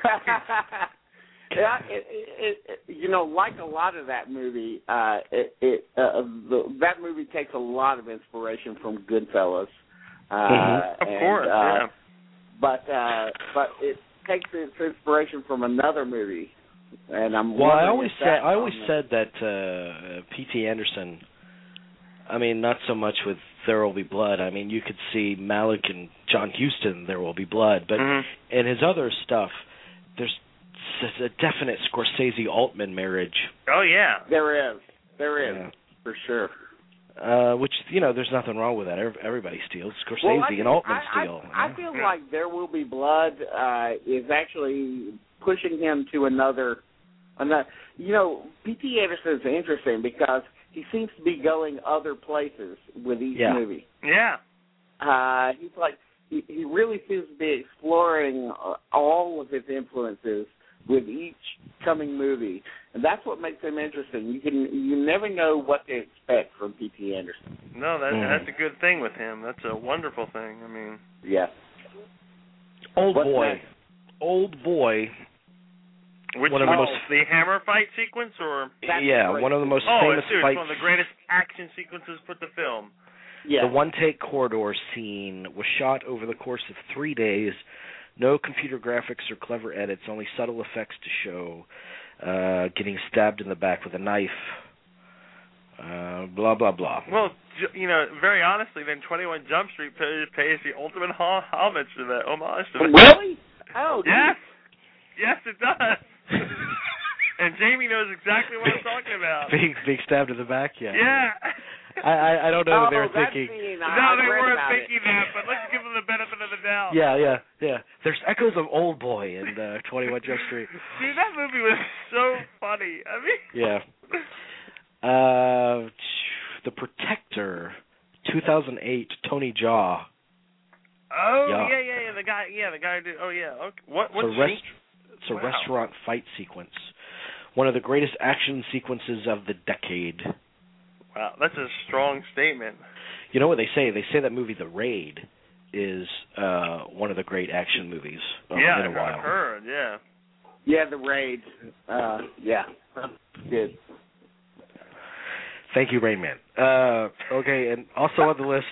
yeah, it, it, it, you know, like a lot of that movie, uh, it, it uh, the, that movie takes a lot of inspiration from Goodfellas. Uh, mm-hmm. Of and, course, uh, yeah. But uh, but it takes its inspiration from another movie, and I'm well. I wondering always if said that's I always on said that uh, P T Anderson. I mean, not so much with There Will Be Blood. I mean, you could see Malick and John Huston, There Will Be Blood. But mm-hmm. in his other stuff, there's a definite Scorsese-Altman marriage. Oh, yeah. There is. There is, yeah. for sure. Uh, which, you know, there's nothing wrong with that. Everybody steals. Scorsese well, I, and Altman I, steal. I, I feel like There Will Be Blood uh, is actually pushing him to another, another. You know, P T Anderson is interesting because he seems to be going other places with each yeah. movie. Yeah. Uh, he's like, he, he really seems to be exploring uh, all of his influences with each coming movie. And that's what makes him interesting. You can you never know what to expect from P T Anderson. No, that, mm. that's a good thing with him. That's a wonderful thing. I mean, yeah. Old What's Boy. next? Old Boy. Which one of oh, the most the hammer fight sequence, or That's yeah, great. one of the most oh, famous it's, dude, fights. it's one of the greatest action sequences put to film. Yeah. The one-take corridor scene was shot over the course of three days. No computer graphics or clever edits, only subtle effects to show uh, getting stabbed in the back with a knife. Uh, blah, blah, blah. Well, you know, very honestly, then twenty-one Jump Street pays, pays the ultimate homage to that. Homage to that. Really? Oh, yes. Yes, it does. And Jamie knows exactly what I'm talking about. being, being stabbed in the back, yeah. Yeah. I, I, I don't know oh, what they were that thinking. Scene, no, I they read weren't about thinking it. that, but let's give them the benefit of the doubt. Yeah, yeah, yeah. There's echoes of Old Boy in uh, twenty-one Jump Street. Dude, that movie was so funny. I mean, yeah. Uh, The Protector, two thousand eight, Tony Jaa. Oh yeah. yeah, yeah, yeah. The guy, yeah, the guy who did. Oh yeah. Okay. What? What's It's a, rest, it's a wow. restaurant fight sequence. One of the greatest action sequences of the decade. Wow, that's a strong statement. You know what they say? They say that movie The Raid is uh, one of the great action movies uh, yeah, in a while. I've heard. Yeah. Yeah, The Raid. Uh, yeah, good. Thank you, Rain Man. Uh, okay, and also on the list,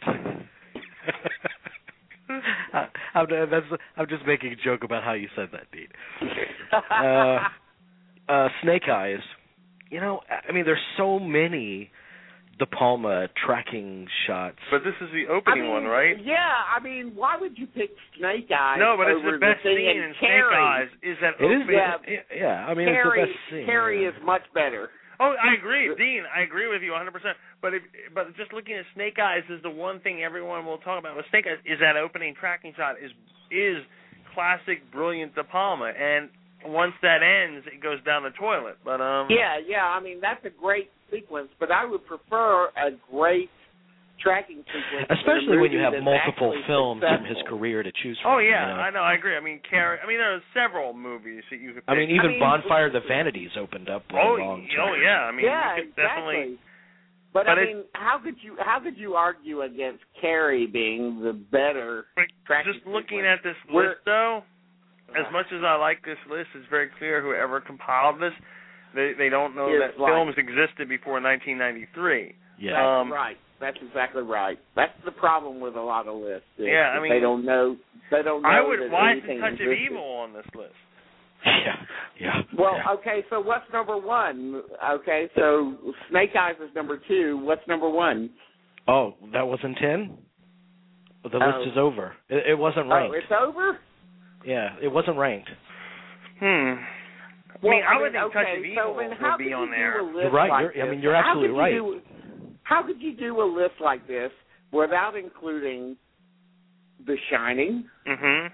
I, I'm, that's, I'm just making a joke about how you said that, Dean. Uh, uh, Snake Eyes. You know, I mean, there's so many De Palma tracking shots. But this is the opening I mean, one, right? Yeah, I mean, why would you pick Snake Eyes? No, but it's over the best the thing scene in Snake Eyes. Is that it is, opening? Yeah, yeah, I mean, Carrie, it's the best scene. Carrie yeah. is much better. Oh, I agree, Dean. I agree with you one hundred percent. But if, but just looking at Snake Eyes is the one thing everyone will talk about with Snake Eyes is that opening tracking shot is is classic, brilliant De Palma, and once that ends, it goes down the toilet. But um, yeah, yeah. I mean, that's a great sequence, but I would prefer a great tracking sequence, especially when you have that's multiple films successful. from his career to choose from. Oh yeah, you know? I know, I agree. I mean, Carrie. I mean, there are several movies that you could. Pick. I mean, even I mean, Bonfire of the Vanities opened up. Oh, a long time. oh yeah. I mean, yeah, you could exactly. definitely. But, but I it, mean, how could you how could you argue against Carrie being the better tracking just looking sequence? at this We're, list, though, as much as I like this list, it's very clear whoever compiled this, they they don't know Is that like, films existed before nineteen ninety-three. Yeah, that's um, right. That's exactly right. That's the problem with a lot of lists. Is Yeah, I mean, they don't know. They don't know. I would. That Why is anything the Touch existed. of Evil on this list? Yeah, yeah. Well, yeah. okay. So what's number one? Okay, so Snake Eyes is number two. What's number one? Oh, that wasn't ten. The Oh. list is over. It, it wasn't ranked. Oh, it's over. Yeah, it wasn't ranked. Hmm. Well, I mean, I, I would mean, think okay, Touch of Evil so then how would be could on you there. do a list You're right. Like You're, this? I mean, you're How absolutely could right. you do, how could you do a list like this without including The Shining, Mm-hmm.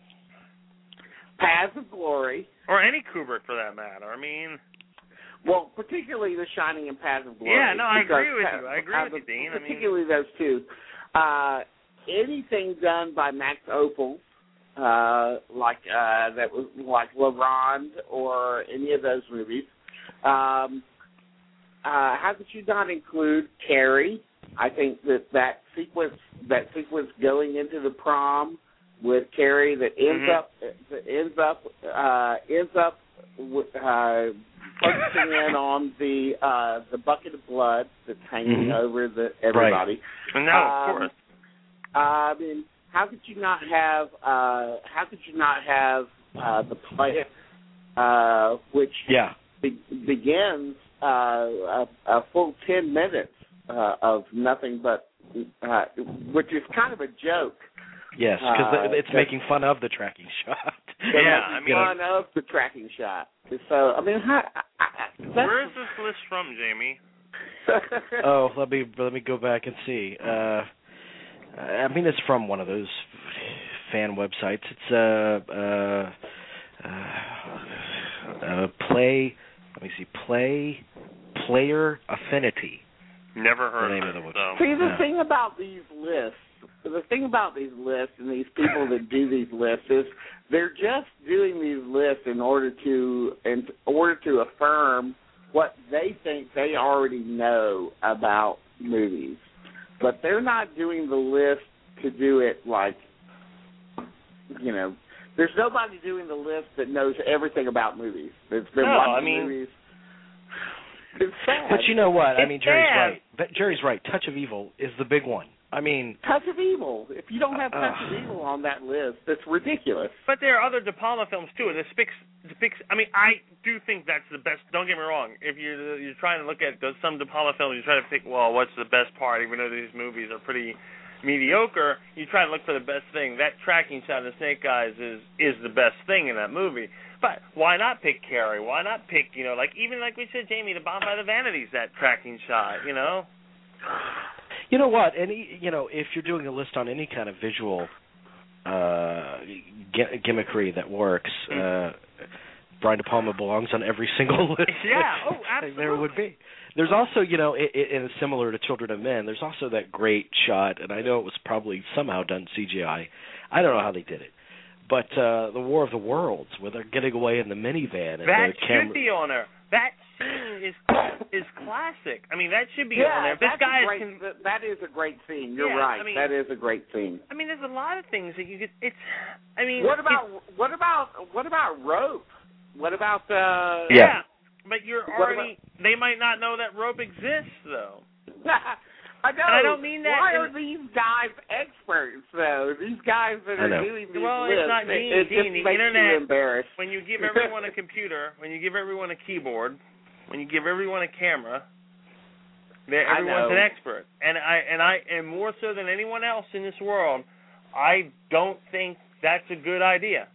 Paths of Glory, Or any Kubrick for that matter. I mean. well, particularly The Shining and Paths of Glory. Yeah, no, I because, agree with uh, you. I agree uh, with you, Dean. I mean, Particularly those two. Uh, anything done by Max Ophuls, uh, like uh, that was like La Ronde or any of those movies. Um, uh, how could you not include Carrie? I think that that sequence, that sequence going into the prom with Carrie that ends Mm-hmm. up that ends up uh, ends up with, uh, focusing in on the uh, the bucket of blood that's hanging Mhm. over the everybody. no, Um, of course. I mean, how could you not have uh, how could you not have uh, the play, uh, which Yeah. be- begins uh, a, a full ten minutes uh, of nothing but, uh, which is kind of a joke. Yes, because Uh, it's making fun of the tracking shot. They're Yeah, making I mean- fun of the tracking shot. So I mean, how, I, I, that's, Where is this list from, Jamie? Oh, let me let me go back and see. Uh, I mean, it's from one of those fan websites. It's uh, uh, uh, uh, play. Let me see. Play Player Affinity. Never heard The name of of it. the So. See, the Yeah. thing about these lists, the thing about these lists and these people that do these lists is they're just doing these lists in order to in order to affirm what they think they already know about movies. But they're not doing the list to do it like, you know, there's nobody doing the list that knows everything about movies. That's been No, watching I mean- movies. It's sad. But you know what? I It's mean, Jerry's bad. right. But Jerry's right. Touch of Evil is the big one. I mean, Touch of Evil. If you don't have Touch Uh, of Evil on that list, that's ridiculous. But there are other De Palma films too, and this depicts, depicts. I mean, I do think that's the best. Don't get me wrong. If you're you're trying to look at those, some De Palma films, you try to pick, well, what's the best part? Even though these movies are pretty mediocre, you try to look for the best thing. That tracking shot of Snake Eyes is is the best thing in that movie. But why not pick Carrie? Why not pick, you know, like even like we said, Jamie, the Bomb by the Vanities, that tracking shot, you know? you know what? Any, you know, if you're doing a list on any kind of visual uh, gi- gimmickry that works, uh, Brian De Palma belongs on every single list. Yeah, oh, absolutely. There would be. There's also, you know, it, it, and it's similar to Children of Men, there's also that great shot, and I know it was probably somehow done C G I. I don't know how they did it. But uh, the War of the Worlds, where they're getting away in the minivan. And That the camera... should be on there. That scene is is classic. I mean, that should be yeah, on there. This that's guy a is great, con- th- that is a great scene. You're Yeah, right. I mean- that is a great scene. I mean, there's a lot of things that you could. It's. I mean, What about what about what about Rope? What about uh Yeah. But you're already. They might not know that rope exists, though. I know. And I don't mean that. Why in, are these guys experts, though? These guys that are doing these well, lists, it's not it, Dean, it Dean, just the makes internet, you embarrassed. When you give everyone a computer, when you give everyone a keyboard, when you give everyone a camera, everyone's an expert. And I and I and more so than anyone else in this world, I don't think that's a good idea.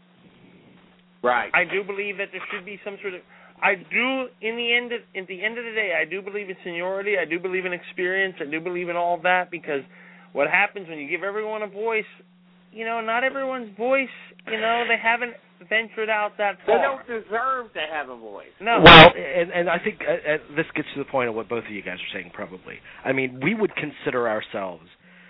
Right. I do believe that there should be some sort of. I do, in the end, of, at the end of the day, I do believe in seniority. I do believe in experience. I do believe in all of that, because what happens when you give everyone a voice, you know, not everyone's voice, you know, they haven't ventured out that far. They don't deserve to have a voice. No. Well, and, and I think uh, uh, this gets to the point of what both of you guys are saying, probably. I mean, we would consider ourselves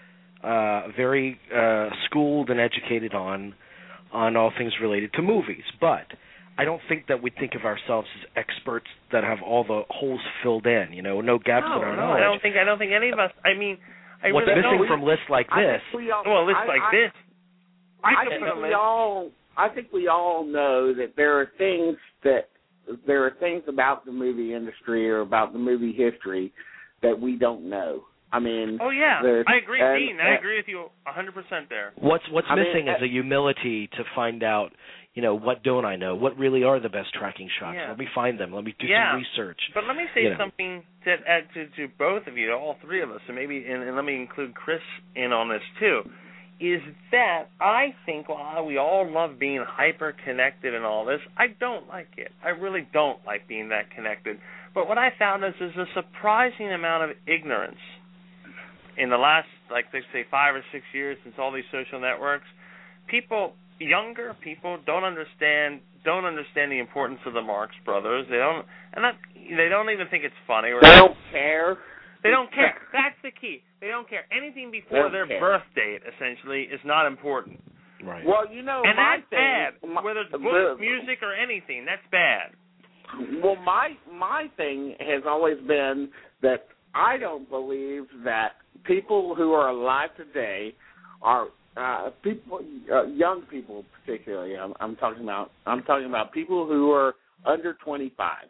uh, very uh, schooled and educated on on all things related to movies, but I don't think that we think of ourselves as experts that have all the holes filled in, you know, no gaps no, in our no, knowledge. I don't think I don't think any of us. I mean, I what's really missing don't. from lists like this? We all, well, lists I, like I, this. I, I think we all. I think we all know that there are things that there are things about the movie industry or about the movie history that we don't know. I mean, oh yeah, I agree, and, Dean. I agree with you a hundred percent there. What's what's I missing mean, is a humility to find out, you know, what don't I know? What really are the best tracking shots? Yeah. Let me find them. Let me do yeah. some research. But let me say you know. something to add to, to both of you, to all three of us, and maybe and, and let me include Chris in on this too. Is that I think while we all love being hyper connected and all this, I don't like it. I really don't like being that connected. But what I found is there's a surprising amount of ignorance in the last, like they say, five or six years since all these social networks. People, younger people, don't understand don't understand the importance of the Marx Brothers. They don't, and not, they don't even think it's funny. Or they don't care. They don't care. That's the key. They don't care. Anything before their care. birth date, essentially, is not important. Right. Well, you know, and my that's thing, bad. My, Whether it's books, the, music, or anything, that's bad. Well, my my thing has always been that I don't believe that people who are alive today are uh, people, uh, young people particularly. I'm, I'm talking about. I'm talking about people who are under twenty-five.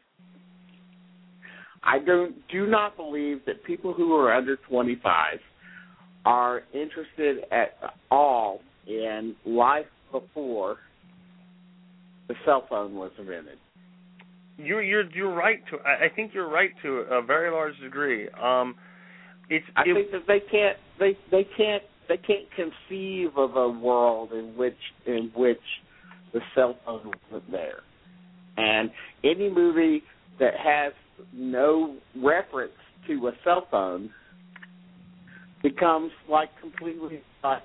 I don't do not believe that people who are under twenty-five are interested at all in life before the cell phone was invented. You're you're you're right to. I think you're right to a very large degree. Um, it's. I it, think that they can't. They they can't. They can't conceive of a world in which in which the cell phone was there, and any movie that has no reference to a cell phone becomes like completely like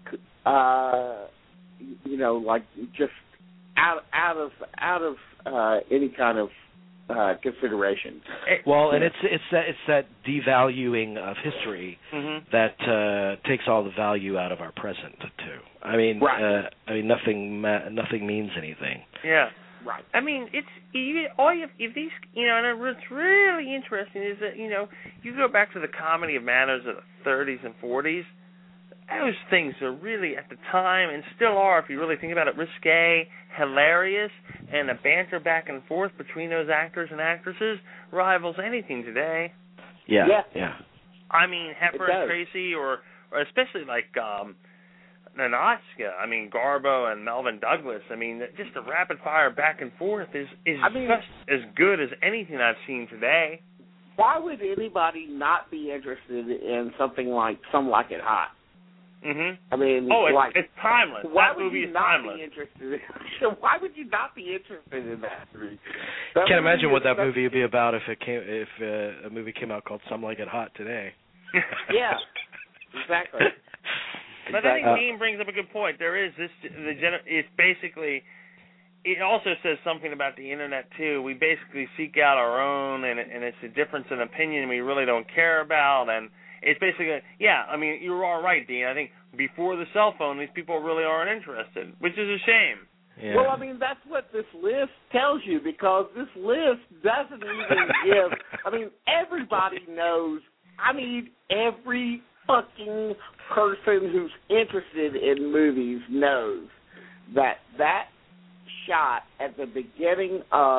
uh you know like just out out of out of uh any kind of uh consideration. Well, and it's it's that it's that devaluing of history mm-hmm. that uh takes all the value out of our present too. I mean, right. uh, I mean nothing ma- nothing means anything. Yeah. Right. I mean, it's you, all you if these you know, and what's really interesting is that you know you go back to the comedy of manners of the thirties and forties. Those things are really at the time and still are, if you really think about it, risque, hilarious, and the banter back and forth between those actors and actresses rivals anything today. Yeah. Yeah. yeah. I mean, Hepburn and Tracy, or or especially like um, Nanoska, I mean, Garbo and Melvin Douglas. I mean, just the rapid fire back and forth is, is I mean, just as good as anything I've seen today. Why would anybody not be interested in something like Some Like It Hot? Mm-hmm. I mean, oh, it's, like, it's timeless. Why that would movie you is not timeless. be interested in, why would you not be interested in that movie? That Can't movie imagine what that is, movie would be about if it came if uh, a movie came out called Some Like It Hot today. Yeah, exactly. But I think Uh, Dean brings up a good point. There is this. The gener- It's basically. It also says something about the internet too. We basically seek out our own, and, and it's a difference in opinion we really don't care about. And it's basically, yeah. I mean, you're all right, Dean. I think before the cell phone, these people really aren't interested, which is a shame. Yeah. Well, I mean, that's what this list tells you, because this list doesn't even give. I mean, everybody knows. I mean, every fucking person who's interested in movies knows that that shot at the beginning of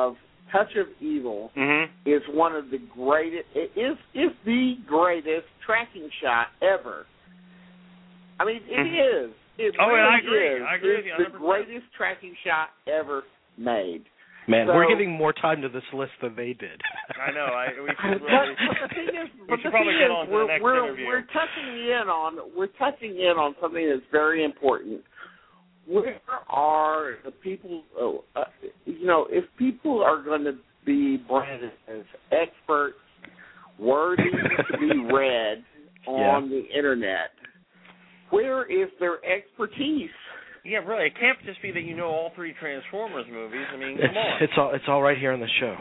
Touch of Evil mm-hmm. is one of the greatest. It is is the greatest tracking shot ever. I mean, it mm-hmm. is. It oh, really and I agree. is. I agree It's with you. the greatest tracking shot ever made. Man, so, we're giving more time to this list than they did. I know. I we should but, really. but the thing is, we but should the probably thing get is, on to we're, the next we're, interview. We're touching in on we're touching in on something that's very important. Where are the people? Oh, uh, you know, if people are going to be branded as experts, worthy to be read on yeah. the internet, where is their expertise? Yeah, really. It can't just be that you know all three Transformers movies. I mean, come it's, on. It's all it's all right here on the show.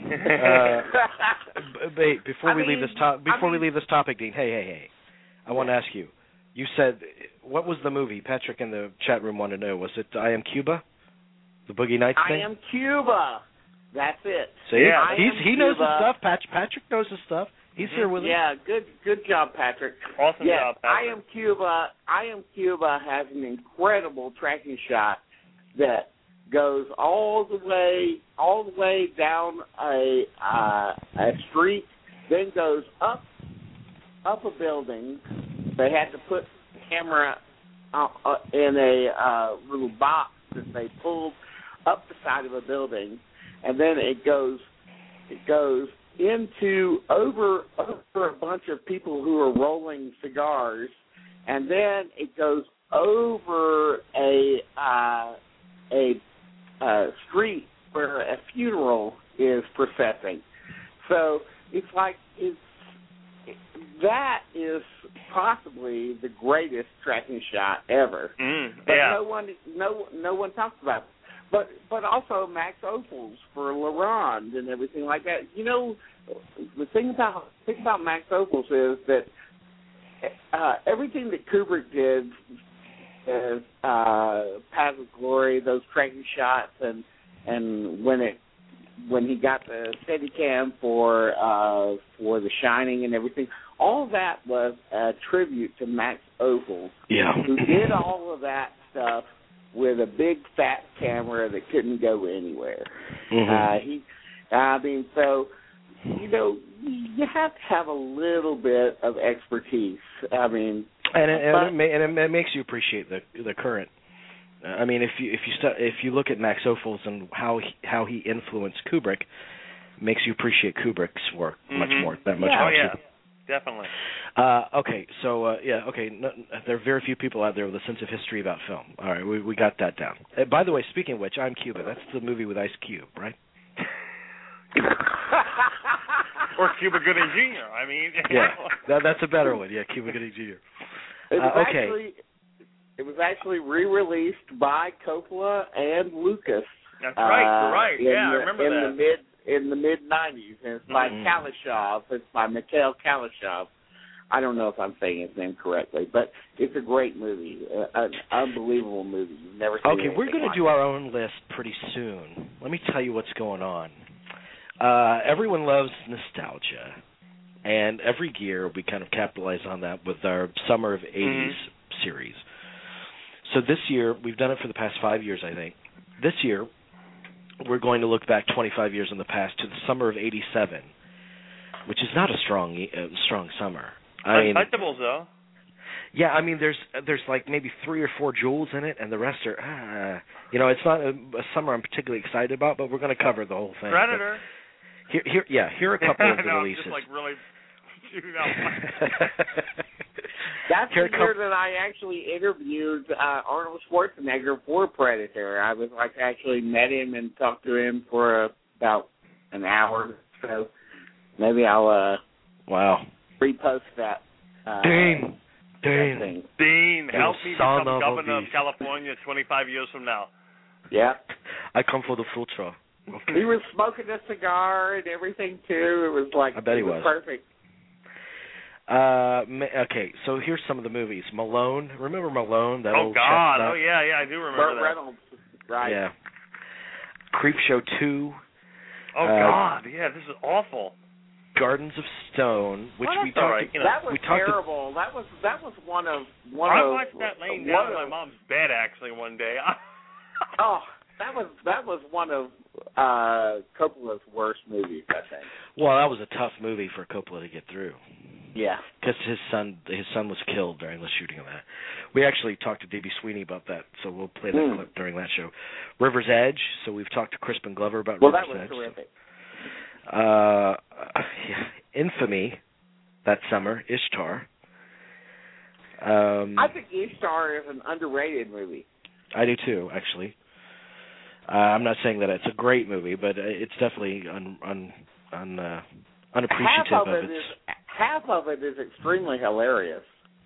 uh, b- before I we mean, leave this top, before I mean, we leave this topic, Dean. Hey, hey, hey. I want to ask you. You said what was the movie? Patrick in the chat room wanted to know. Was it I Am Cuba? The Boogie Nights I thing? Am Cuba. That's it. See, yeah, he's I he knows Cuba. his stuff. Patrick Patrick knows his stuff. He's mm-hmm. here with us. Yeah, good good job, Patrick. Awesome yes, job, Patrick. I Am Cuba. I Am Cuba has an incredible tracking shot that goes all the way all the way down a uh, a street, then goes up up a building. They had to put the camera uh, uh, in a uh, little box that they pulled up the side of a building, and then it goes it goes into over over a bunch of people who are rolling cigars, and then it goes over a uh, a uh, street where a funeral is processing. So it's like it's that is possibly the greatest tracking shot ever. Mm, but yeah. no one no no one talks about it. But but also Max Ophuls for LaRonde and everything like that. You know, the thing about the thing about Max Ophuls is that uh, everything that Kubrick did is uh, Paths of Glory, those tracking shots, and and when it when he got the Steadicam for uh, for The Shining and everything, all that was a tribute to Max Ophuls, yeah. who did all of that stuff with a big fat camera that couldn't go anywhere. Mm-hmm. Uh, he, I mean, so you know, you have to have a little bit of expertise. I mean, and it, but, and, it, may, and it makes you appreciate the the current. Uh, I mean, if you if you stu- if you look at Max Ophuls and how he, how he influenced Kubrick, makes you appreciate Kubrick's work mm-hmm. much more. That much yeah. more. Oh yeah, too. definitely. Uh, okay, so uh, yeah, okay. No, there are very few people out there with a sense of history about film. All right, we we got that down. Uh, by the way, speaking of which, I'm Cuba. That's the movie with Ice Cube, right? Or Cuba Gooding Junior I mean, yeah, that, that's a better one. Yeah, Cuba Gooding Junior It was uh, okay. actually it was actually re-released by Coppola and Lucas. That's right. Uh, You're right. in Yeah, the, I remember in that. the mid in the mid nineties, and it's by Mm-hmm. Kalashov. It's by Mikhail Kalashov. I don't know if I'm saying his name correctly, but it's a great movie, uh, an unbelievable movie. You've never seen Okay, we're going to like do it. our own list pretty soon. Let me tell you what's going on. Uh, everyone loves nostalgia, and every year we kind of capitalize on that with our Summer of eighties mm-hmm. series. So this year, we've done it for the past five years, I think. This year, we're going to look back twenty-five years in the past to the Summer of eighty-seven, which is not a strong uh, strong summer. I mean, Untouchables, though. Yeah, I mean, there's there's like maybe three or four jewels in it, and the rest are, uh, you know, it's not a, a summer I'm particularly excited about, but we're going to cover the whole thing. Predator. Here, here, yeah, here are a couple of the no, releases. I'm just like really shooting out. That's here the year that I actually interviewed uh, Arnold Schwarzenegger for Predator. I was like actually met him and talked to him for uh, about an hour. So maybe I'll uh, wow repost that. Uh, Dean, that Dean, thing. Dean, help me son become of governor a of beast. California twenty-five years from now. Yeah. I come for the future. Okay. He was smoking a cigar and everything too. It was like I bet he it was, was. perfect. Uh, okay, so here's some of the movies. Malone, remember Malone? That Oh old God! chestnut? Oh yeah, yeah, I do remember Burt that. Reynolds, right? Yeah. Creepshow two. Oh uh, God! Yeah, this is awful. Gardens of Stone, which Well, we that's all talked. right, you know. That was we talked terrible. To, that was that was one of one I of. watched that laying one down in my of, mom's bed actually one day. Oh, that was that was one of uh, Coppola's worst movies, I think. Well, that was a tough movie for Coppola to get through. Yeah, because his son his son was killed during the shooting of that. We actually talked to D B Sweeney about that, so we'll play that mm. clip during that show. River's Edge. So we've talked to Crispin Glover about well, River's that was Edge. terrific. Uh, yeah. Infamy that summer, Ishtar. Um, I think Ishtar is an underrated movie. I do too, actually. Uh, I'm not saying that it's a great movie, but it's definitely un, un, un, uh, unappreciative half of, of it its... is half of it is extremely hilarious.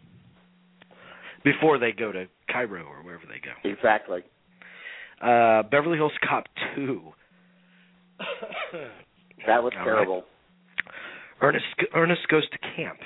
Before they go to Cairo or wherever they go. Exactly. Uh, Beverly Hills Cop two. That was All terrible. Right. Ernest Ernest Goes to Camp.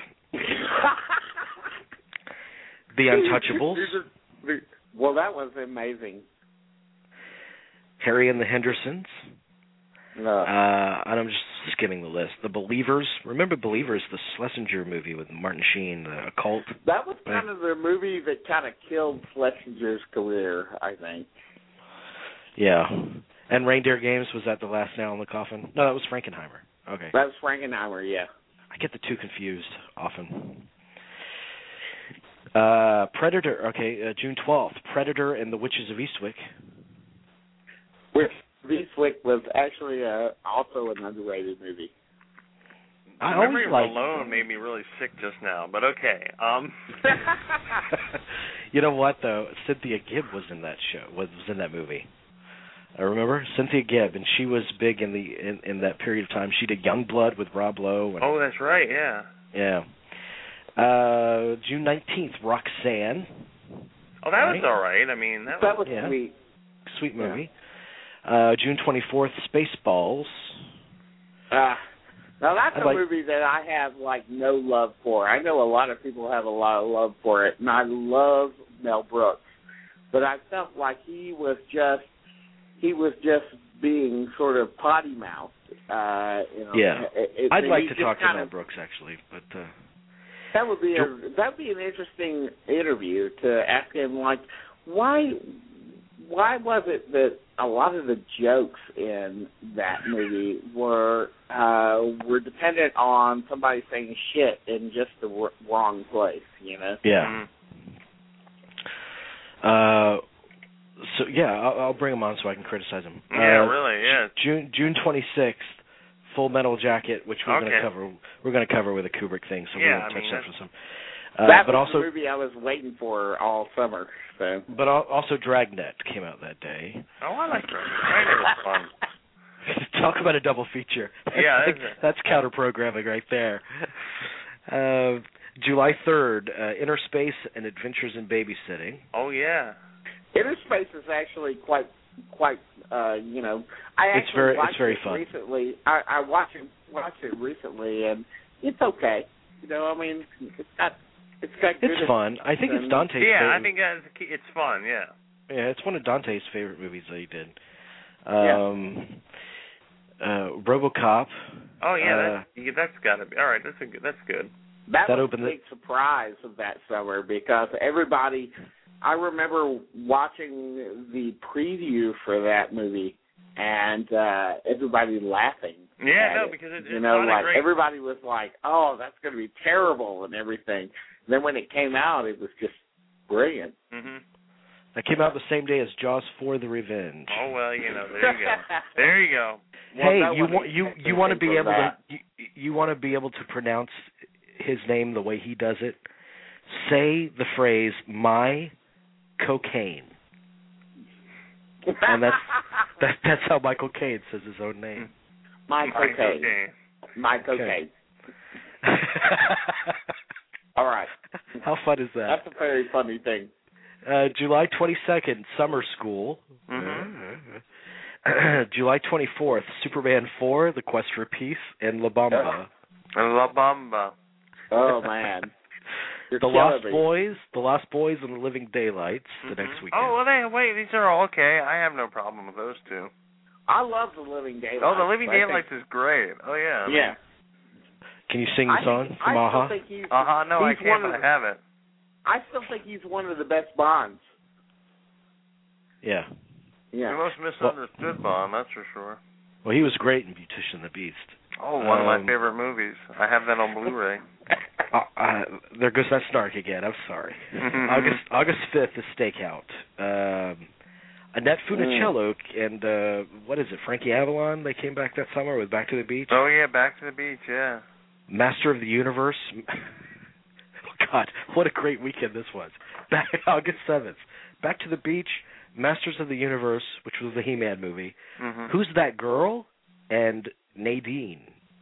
The Untouchables. Well, that was amazing. Harry and the Hendersons. No. Uh, and I'm just skimming the list. The Believers. Remember Believers, the Schlesinger movie with Martin Sheen, the occult? That was kind of the movie that kind of killed Schlesinger's career, I think. Yeah. And Reindeer Games, was that the last nail in the coffin? No, that was Frankenheimer. Okay. That was Frankenheimer, yeah. I get the two confused often. Uh, Predator, okay, uh, June twelfth, Predator and the Witches of Eastwick. Which Eastwick was actually uh, also an underrated movie. I Memory always like alone made me really sick just now, but okay. Um. You know what though? Cynthia Gibb was in that show. Was, was in that movie. I remember Cynthia Gibb, and she was big in the in, in that period of time. She did Youngblood with Rob Lowe. And, oh, that's right. Yeah. Yeah. Uh, June nineteenth, Roxanne. Oh, that right? was all right. I mean, that, that was yeah. sweet. Sweet movie. Yeah. Uh, June twenty-fourth, Spaceballs. Ah. Uh, now that's I'd a like, movie that I have like no love for. I know a lot of people have a lot of love for it, and I love Mel Brooks, but I felt like he was just he was just being sort of potty mouthed. Uh, you know, yeah, it, it, I'd like to talk to kinda, Mel Brooks actually, but uh, that would be a that'd be an interesting interview to ask him like why why was it that a lot of the jokes in that movie were uh, were dependent on somebody saying shit in just the w- wrong place, you know? Yeah. Uh, so yeah, I'll, I'll bring him on so I can criticize him. Yeah, uh, really, yeah. June June twenty-sixth, Full Metal Jacket, which we're okay. going to cover. We're going to cover with a Kubrick thing, so yeah, we won't touch I mean, that for some. Uh, that but was also, the movie I was waiting for all summer. So. But also Dragnet came out that day. Oh, I like Dragnet. Dragnet was fun. Talk about a double feature. That's yeah, like, that's counter programming right there. Uh, July third, uh, Inner Space and Adventures in Babysitting. Oh yeah. Inner Space is actually quite quite uh, you know I actually it's very watched it's very it fun. recently. I, I watched it watched it recently and it's okay. You know, I mean, it's got it's got good. It's fun. I think it's Dante's. Yeah, favorite. I think that's, it's fun. Yeah. Yeah, it's one of Dante's favorite movies that he did. Um, yeah. uh, RoboCop. Oh yeah, uh, that's, yeah, that's got to be all right. That's a good. That's good. That, that was opened a big the... surprise of that summer because everybody. I remember watching the preview for that movie and uh, everybody laughing. Yeah, no, it. because it, you it's know, not like great... everybody was like, "Oh, that's going to be terrible" and everything. And then when it came out, it was just brilliant. Mm-hmm. That came out the same day as Jaws four: The Revenge. Oh well, you know, there you go. There you go. Well, hey, you want you you want to be able that. to you, you want to be able to pronounce his name the way he does it. Say the phrase "my cocaine," and that's that, that's how Michael Caine says his own name. My cocaine. My cocaine. Okay. All right. How fun is that? That's a very funny thing. Uh, July twenty-second, Summer School. Mm-hmm. July twenty-fourth, Superman four, The Quest for Peace, and La Bamba. La Bamba. Oh, man. You're the Lost me. Boys, The Lost Boys and The Living Daylights, mm-hmm. the next weekend. Oh, well, they, wait, these are all okay. I have no problem with those two. I love The Living Daylights. Oh, The Living Daylights think... is great. Oh, yeah. Yeah. Can you sing the I song think, from I Aha? Still think he's, uh-huh, no, he's I can't, but the, I have it. I still think he's one of the best Bonds. Yeah. Yeah. The most misunderstood well, Bond, that's for sure. Well, he was great in Beauty and the Beast. Oh, one um, of my favorite movies. I have that on Blu-ray. Uh, uh, there goes that snark again. I'm sorry. August August fifth is Stakeout. Um, Annette Funicello mm. and uh, what is it? Frankie Avalon. They came back that summer with Back to the Beach. Oh yeah, Back to the Beach. Yeah. Master of the Universe. Oh, God, what a great weekend this was. Back August seventh. Back to the Beach. Masters of the Universe, which was the He-Man movie. Mm-hmm. Who's That Girl? And Nadine.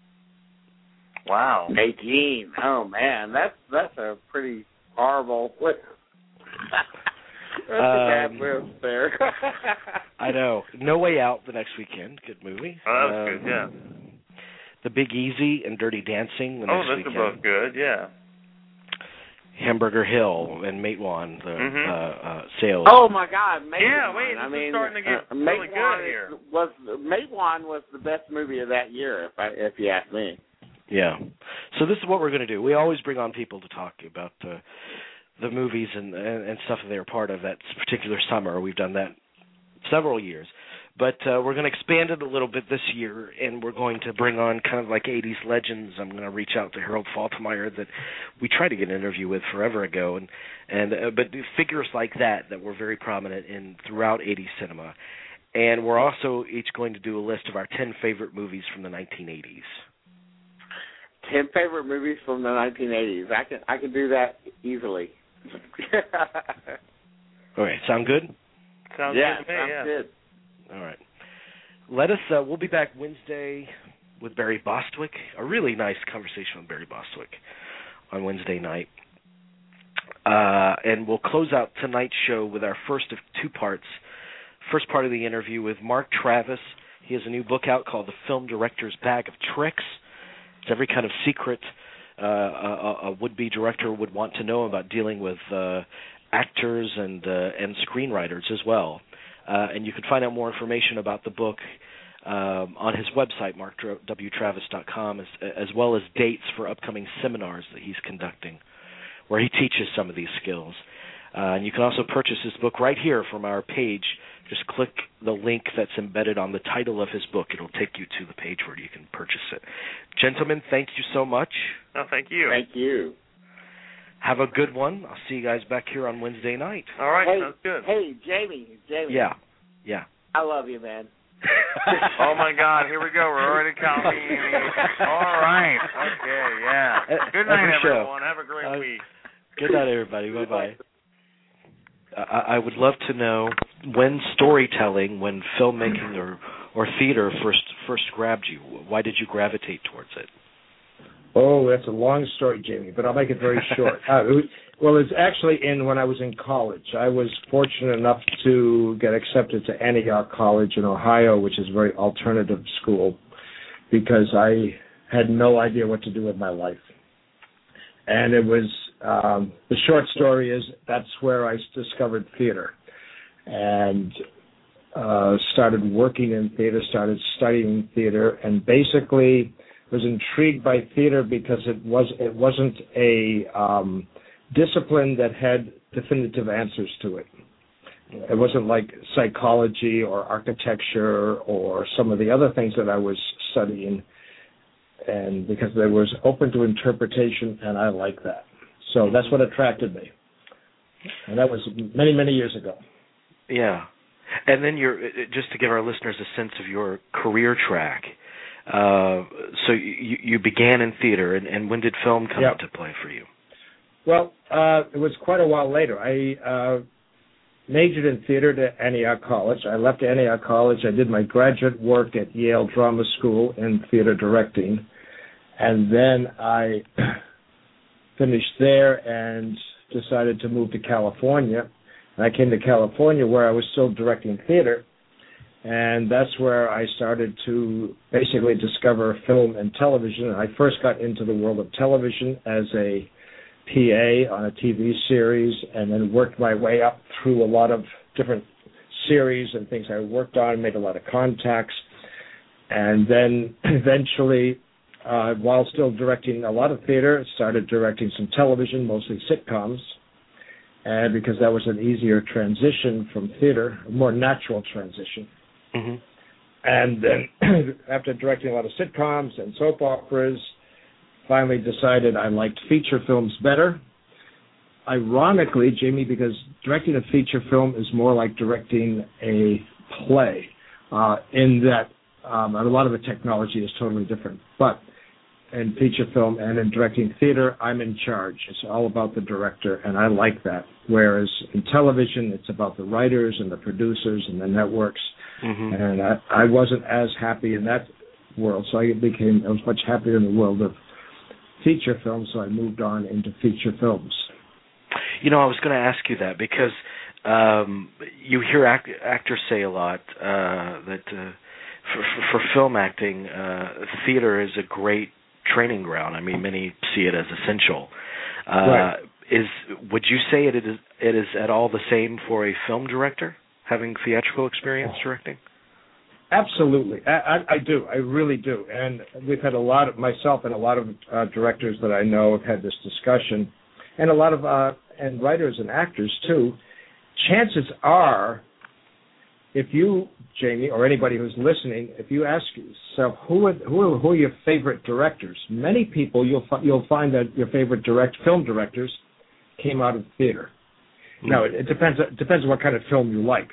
Wow. Nadine. Oh man, that's that's a pretty horrible. That's a bad move there. I know. No Way Out the next weekend. Good movie. Oh, that was um, good. Yeah. The Big Easy and Dirty Dancing the oh, next those weekend. are both good. Yeah. Hamburger Hill and Matewan, the mm-hmm. uh, uh, sales. Oh my God, Matewan! Yeah, wait, this I is mean, starting to get uh, really Matewan good here. Was Matewan was the best movie of that year, if I, if you ask me. Yeah. So this is what we're going to do. We always bring on people to talk about uh, the movies and, and and stuff that they were part of that particular summer. We've done that several years. But uh, we're going to expand it a little bit this year, and we're going to bring on kind of like eighties legends. I'm going to reach out to Harold Faltermeyer that we tried to get an interview with forever ago, and and uh, but figures like that that were very prominent in throughout eighties cinema. And we're also each going to do a list of our ten favorite movies from the nineteen eighties. Ten favorite movies from the nineteen eighties. I can I can do that easily. Okay, sound good? Sounds yeah, good to me. sounds Yeah. good. All right. Let us, uh, we'll be back Wednesday with Barry Bostwick. A really nice conversation with Barry Bostwick on Wednesday night. Uh, and we'll close out tonight's show with our first of two parts. First part of the interview with Mark Travis. He has a new book out called The Film Director's Bag of Tricks. It's every kind of secret uh, a, a would-be director would want to know about dealing with uh, actors and uh, and screenwriters as well. Uh, and you can find out more information about the book um, on his website, mark w travis dot com, as, as well as dates for upcoming seminars that he's conducting, where he teaches some of these skills. Uh, and you can also purchase his book right here from our page. Just click the link that's embedded on the title of his book. It'll take you to the page where you can purchase it. Gentlemen, thank you so much. Oh, thank you. Thank you. Have a good one. I'll see you guys back here on Wednesday night. All right, hey, sounds good. Hey, Jamie, Jamie. Yeah, yeah. I love you, man. Oh, my God, here we go. We're already counting. All right. Okay, yeah. Good night, Every everyone. show. Have a great uh, week. Good night, everybody. Bye-bye. I, I would love to know when storytelling, when filmmaking or, or theater first first grabbed you. Why did you gravitate towards it? Oh, that's a long story, Jamie, but I'll make it very short. uh, it was, well, it's actually in when I was in college. I was fortunate enough to get accepted to Antioch College in Ohio, which is a very alternative school, because I had no idea what to do with my life. And it was, um, the short story is that's where I discovered theater and uh, started working in theater, started studying theater, and basically was intrigued by theater because it was it wasn't a um, discipline that had definitive answers to it. It wasn't like psychology or architecture or some of the other things that I was studying, and because there was open to interpretation, and I like that. So that's what attracted me, and that was many many years ago. Yeah, and then you're just to give our listeners a sense of your career track. Uh, so you, you began in theater, and, and when did film come yep. into play for you? Well, uh, it was quite a while later. I uh, majored in theater at Antioch College. I left Antioch College. I did my graduate work at Yale Drama School in theater directing, and then I finished there and decided to move to California. And I came to California where I was still directing theater. And that's where I started to basically discover film and television. I first got into the world of television as a P A on a T V series, and then worked my way up through a lot of different series and things I worked on, made a lot of contacts. And then eventually, uh, while still directing a lot of theater, started directing some television, mostly sitcoms. and because that was an easier transition from theater, a more natural transition. Mm-hmm. And then after directing a lot of sitcoms and soap operas, finally decided I liked feature films better. Ironically, Jamie, because directing a feature film is more like directing a play, uh, in that um, a lot of the technology is totally different. But in feature film and in directing theater, I'm in charge. It's all about the director, and I like that. Whereas in television, it's about the writers and the producers and the networks. Mm-hmm. And I, I wasn't as happy in that world, so I became I was much happier in the world of feature films, so I moved on into feature films. You know, I was going to ask you that because um, you hear act- actors say a lot uh, that uh, for, for, for film acting, uh, theater is a great training ground. I mean, many see it as essential. Uh, right. Is would you say it is it is at all the same for a film director, having theatrical experience directing? Absolutely, I, I, I do. I really do. And we've had a lot of myself and a lot of uh, directors that I know have had this discussion, and a lot of uh, and writers and actors too. Chances are, if you, Jamie, or anybody who's listening, if you ask yourself who are, who are, who are your favorite directors, many people you'll fi- you'll find that your favorite direct film directors came out of theater. Mm-hmm. Now it, it depends it depends on what kind of film you like,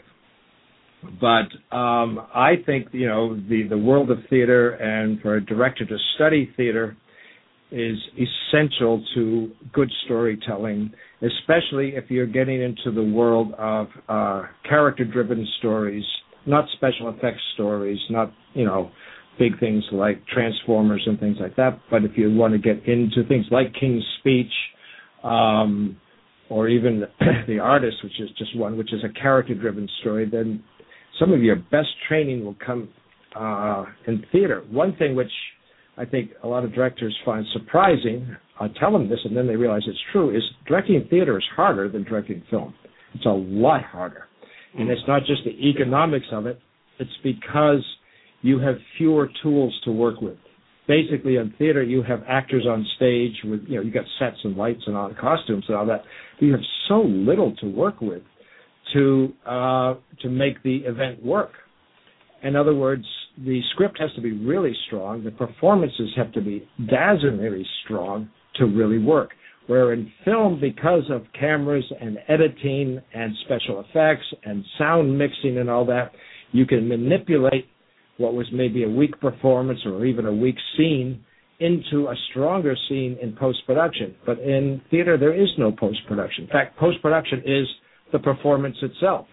but um, I think you know the the world of theater, and for a director to study theater is essential to good storytelling, especially if you're getting into the world of uh, character-driven stories, not special effects stories, not, you know, big things like Transformers and things like that, but if you want to get into things like King's Speech, um, or even The Artist, which is just one, which is a character-driven story, then some of your best training will come uh, in theater. One thing which I think a lot of directors find surprising, I tell them this and then they realize it's true, is directing theater is harder than directing film. It's a lot harder. Mm-hmm. And it's not just the economics of it, it's because you have fewer tools to work with. Basically, in theater, you have actors on stage with, you know, you got sets and lights and all, costumes and all that. You have so little to work with to uh, to make the event work. In other words, the script has to be really strong. The performances have to be dazzlingly strong to really work. Where in film, because of cameras and editing and special effects and sound mixing and all that, you can manipulate what was maybe a weak performance or even a weak scene into a stronger scene in post-production. But in theater, there is no post-production. In fact, post-production is the performance itself.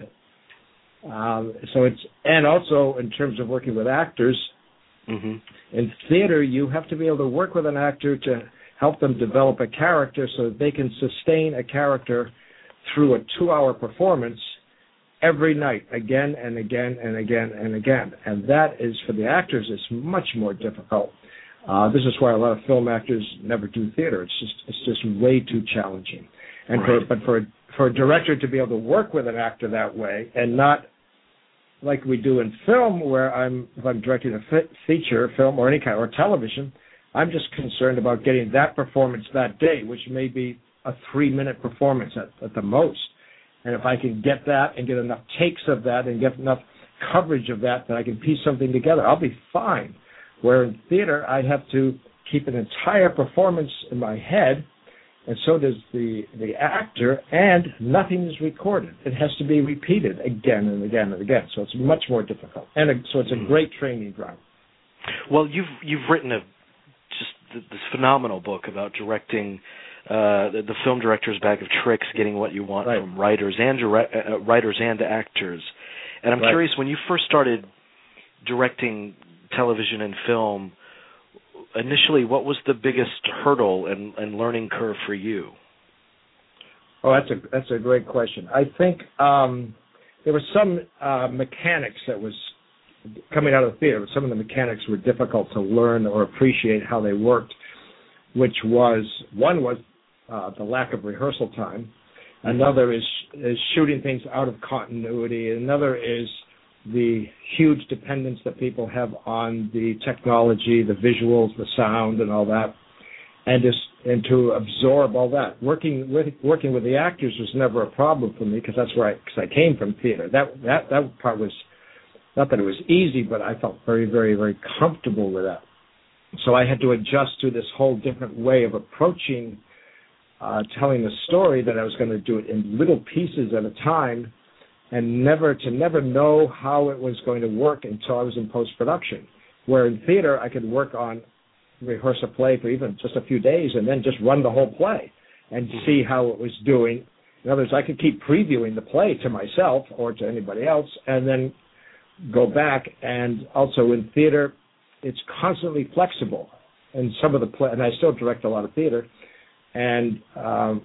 Um, so it's, and also in terms of working with actors, mm-hmm. in theater, you have to be able to work with an actor to help them develop a character so that they can sustain a character through a two-hour performance every night, again and again and again and again. And that is, for the actors, is much more difficult. Uh, this is why a lot of film actors never do theater. It's just it's just way too challenging. And right. for, but for for a director to be able to work with an actor that way and not like we do in film, where I'm if I'm directing a fi- feature film or any kind or television, I'm just concerned about getting that performance that day, which may be a three-minute performance at, at the most. And if I can get that and get enough takes of that and get enough coverage of that, that I can piece something together, I'll be fine. Where in theater, I have to keep an entire performance in my head, and so does the, the actor, and nothing is recorded. It has to be repeated again and again and again. So it's much more difficult. And a, so it's a great training ground. Well, you've you've written a just this phenomenal book about directing, uh, the, the film director's bag of tricks, getting what you want right. from writers and direct, uh, writers and actors. And I'm right. curious, when you first started directing television and film, initially, what was the biggest hurdle and, and learning curve for you? Oh, that's a that's a great question. I think um, there was some uh, mechanics that was coming out of theater. Some of the mechanics were difficult to learn or appreciate how they worked, which was, one was uh, the lack of rehearsal time. Another is, is shooting things out of continuity. Another is the huge dependence that people have on the technology, the visuals, the sound, and all that. and just and to absorb all that. Working with working with the actors was never a problem for me because that's where I because I came from theater. That that that part was not that it was easy, but I felt very very very comfortable with that. So I had to adjust to this whole different way of approaching uh, telling the story, that I was going to do it in little pieces at a time, and never to never know how it was going to work until I was in post-production. Where in theater, I could work on, rehearse a play for even just a few days and then just run the whole play and see how it was doing. In other words, I could keep previewing the play to myself or to anybody else and then go back. And also in theater, it's constantly flexible. And some of the play, and I still direct a lot of theater. And um,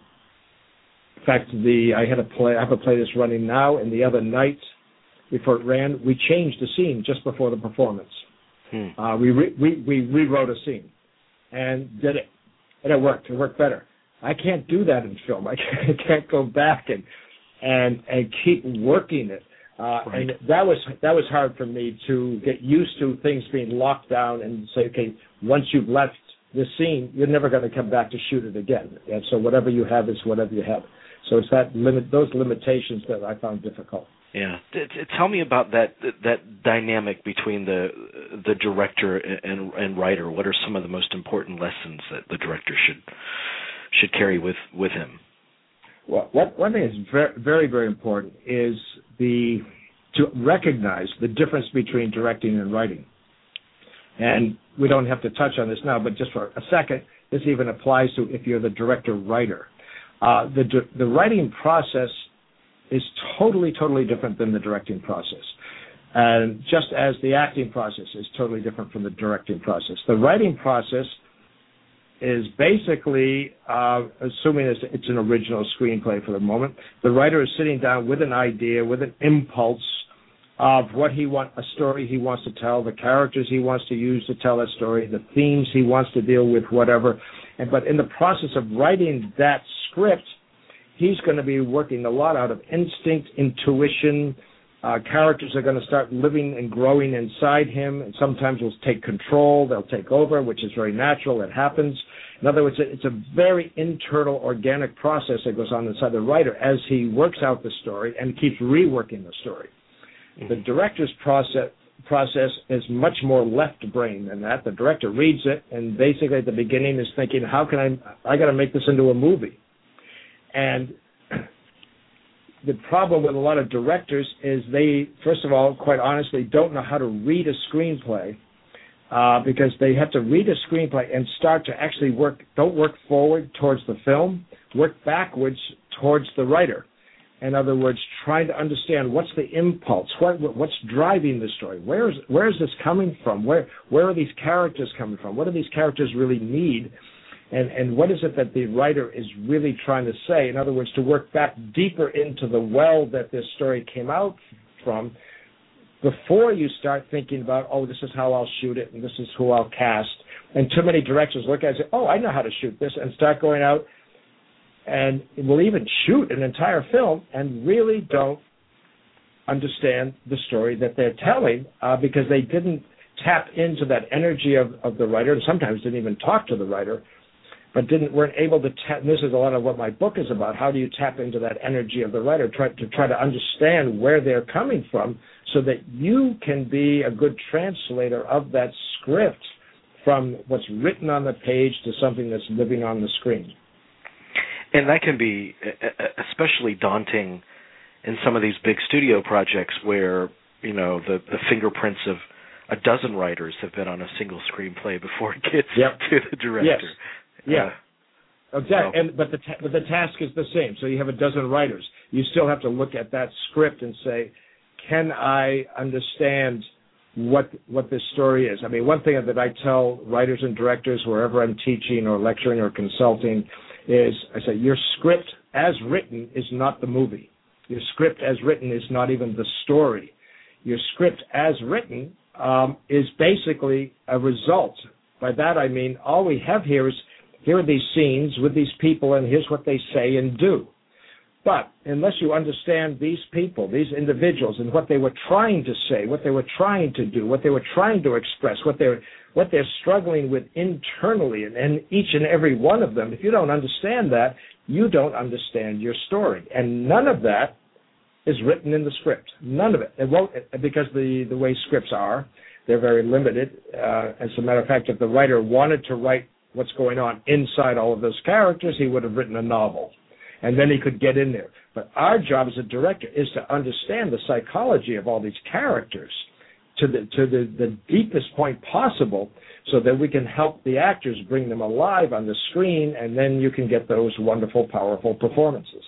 in fact, the I had a play. I have a play that's running now. And the other night, before it ran, we changed the scene just before the performance. Hmm. Uh, we, re- we we rewrote a scene and did it, and it worked. It worked better. I can't do that in film. I can't, I can't go back and and and keep working it. Uh, right. And that was that was hard for me to get used to things being locked down and say, okay, once you've left the scene, you're never going to come back to shoot it again. And so whatever you have is whatever you have. So it's that limit, those limitations that I found difficult. Yeah, T- t- tell me about that that dynamic between the the director and and writer. What are some of the most important lessons that the director should should carry with, with him? Well, what, one thing that's very, very very important is the to recognize the difference between directing and writing. And we don't have to touch on this now, but just for a second, this even applies to if you're the director-writer. Uh, the the writing process is totally, totally different than the directing process. And just as the acting process is totally different from the directing process. The writing process is basically, uh, assuming it's, it's an original screenplay for the moment, the writer is sitting down with an idea, with an impulse of what he want, a story he wants to tell, the characters he wants to use to tell that story, the themes he wants to deal with, whatever. And but in the process of writing that script, he's going to be working a lot out of instinct, intuition. Uh, characters are going to start living and growing inside him, and sometimes will take control, they'll take over, which is very natural, it happens. In other words, it's a very internal, organic process that goes on inside the writer as he works out the story and keeps reworking the story. The director's process process is much more left brain than that. The director reads it and basically at the beginning is thinking, how can I, I got to make this into a movie. And the problem with a lot of directors is they, first of all, quite honestly, don't know how to read a screenplay uh, because they have to read a screenplay and start to actually work, don't work forward towards the film, work backwards towards the writer. In other words, trying to understand what's the impulse, what, what's driving the story, where is where is this coming from, where where are these characters coming from, what do these characters really need, and and what is it that the writer is really trying to say? In other words, to work back deeper into the well that this story came out from, before you start thinking about, oh, this is how I'll shoot it, and this is who I'll cast. And too many directors look at it and say, oh, I know how to shoot this, and start going out and will even shoot an entire film and really don't understand the story that they're telling uh, because they didn't tap into that energy of, of the writer, and sometimes didn't even talk to the writer, but didn't weren't able to tap. This is a lot of what my book is about. How do you tap into that energy of the writer, try to try to understand where they're coming from so that you can be a good translator of that script from what's written on the page to something that's living on the screen. And that can be especially daunting in some of these big studio projects where, you know, the, the fingerprints of a dozen writers have been on a single screenplay before it gets yep. to the director. Yes. Yeah. Uh, exactly. So. And but the ta- but the task is the same. So you have a dozen writers. You still have to look at that script and say, can I understand what what this story is? I mean, one thing that I tell writers and directors wherever I'm teaching or lecturing or consulting is I say, your script as written is not the movie. Your script as written is not even the story. Your script as written um, is basically a result. By that I mean all we have here is, here are these scenes with these people and here's what they say and do. But unless you understand these people, these individuals, and what they were trying to say, what they were trying to do, what they were trying to express, what they're what they're struggling with internally, and, and each and every one of them, if you don't understand that, you don't understand your story. And none of that is written in the script. None of it. It won't, because the, the way scripts are, they're very limited. Uh, as a matter of fact, if the writer wanted to write what's going on inside all of those characters, he would have written a novel. And then he could get in there. But our job as a director is to understand the psychology of all these characters to the to the, the deepest point possible, so that we can help the actors bring them alive on the screen, and then you can get those wonderful, powerful performances.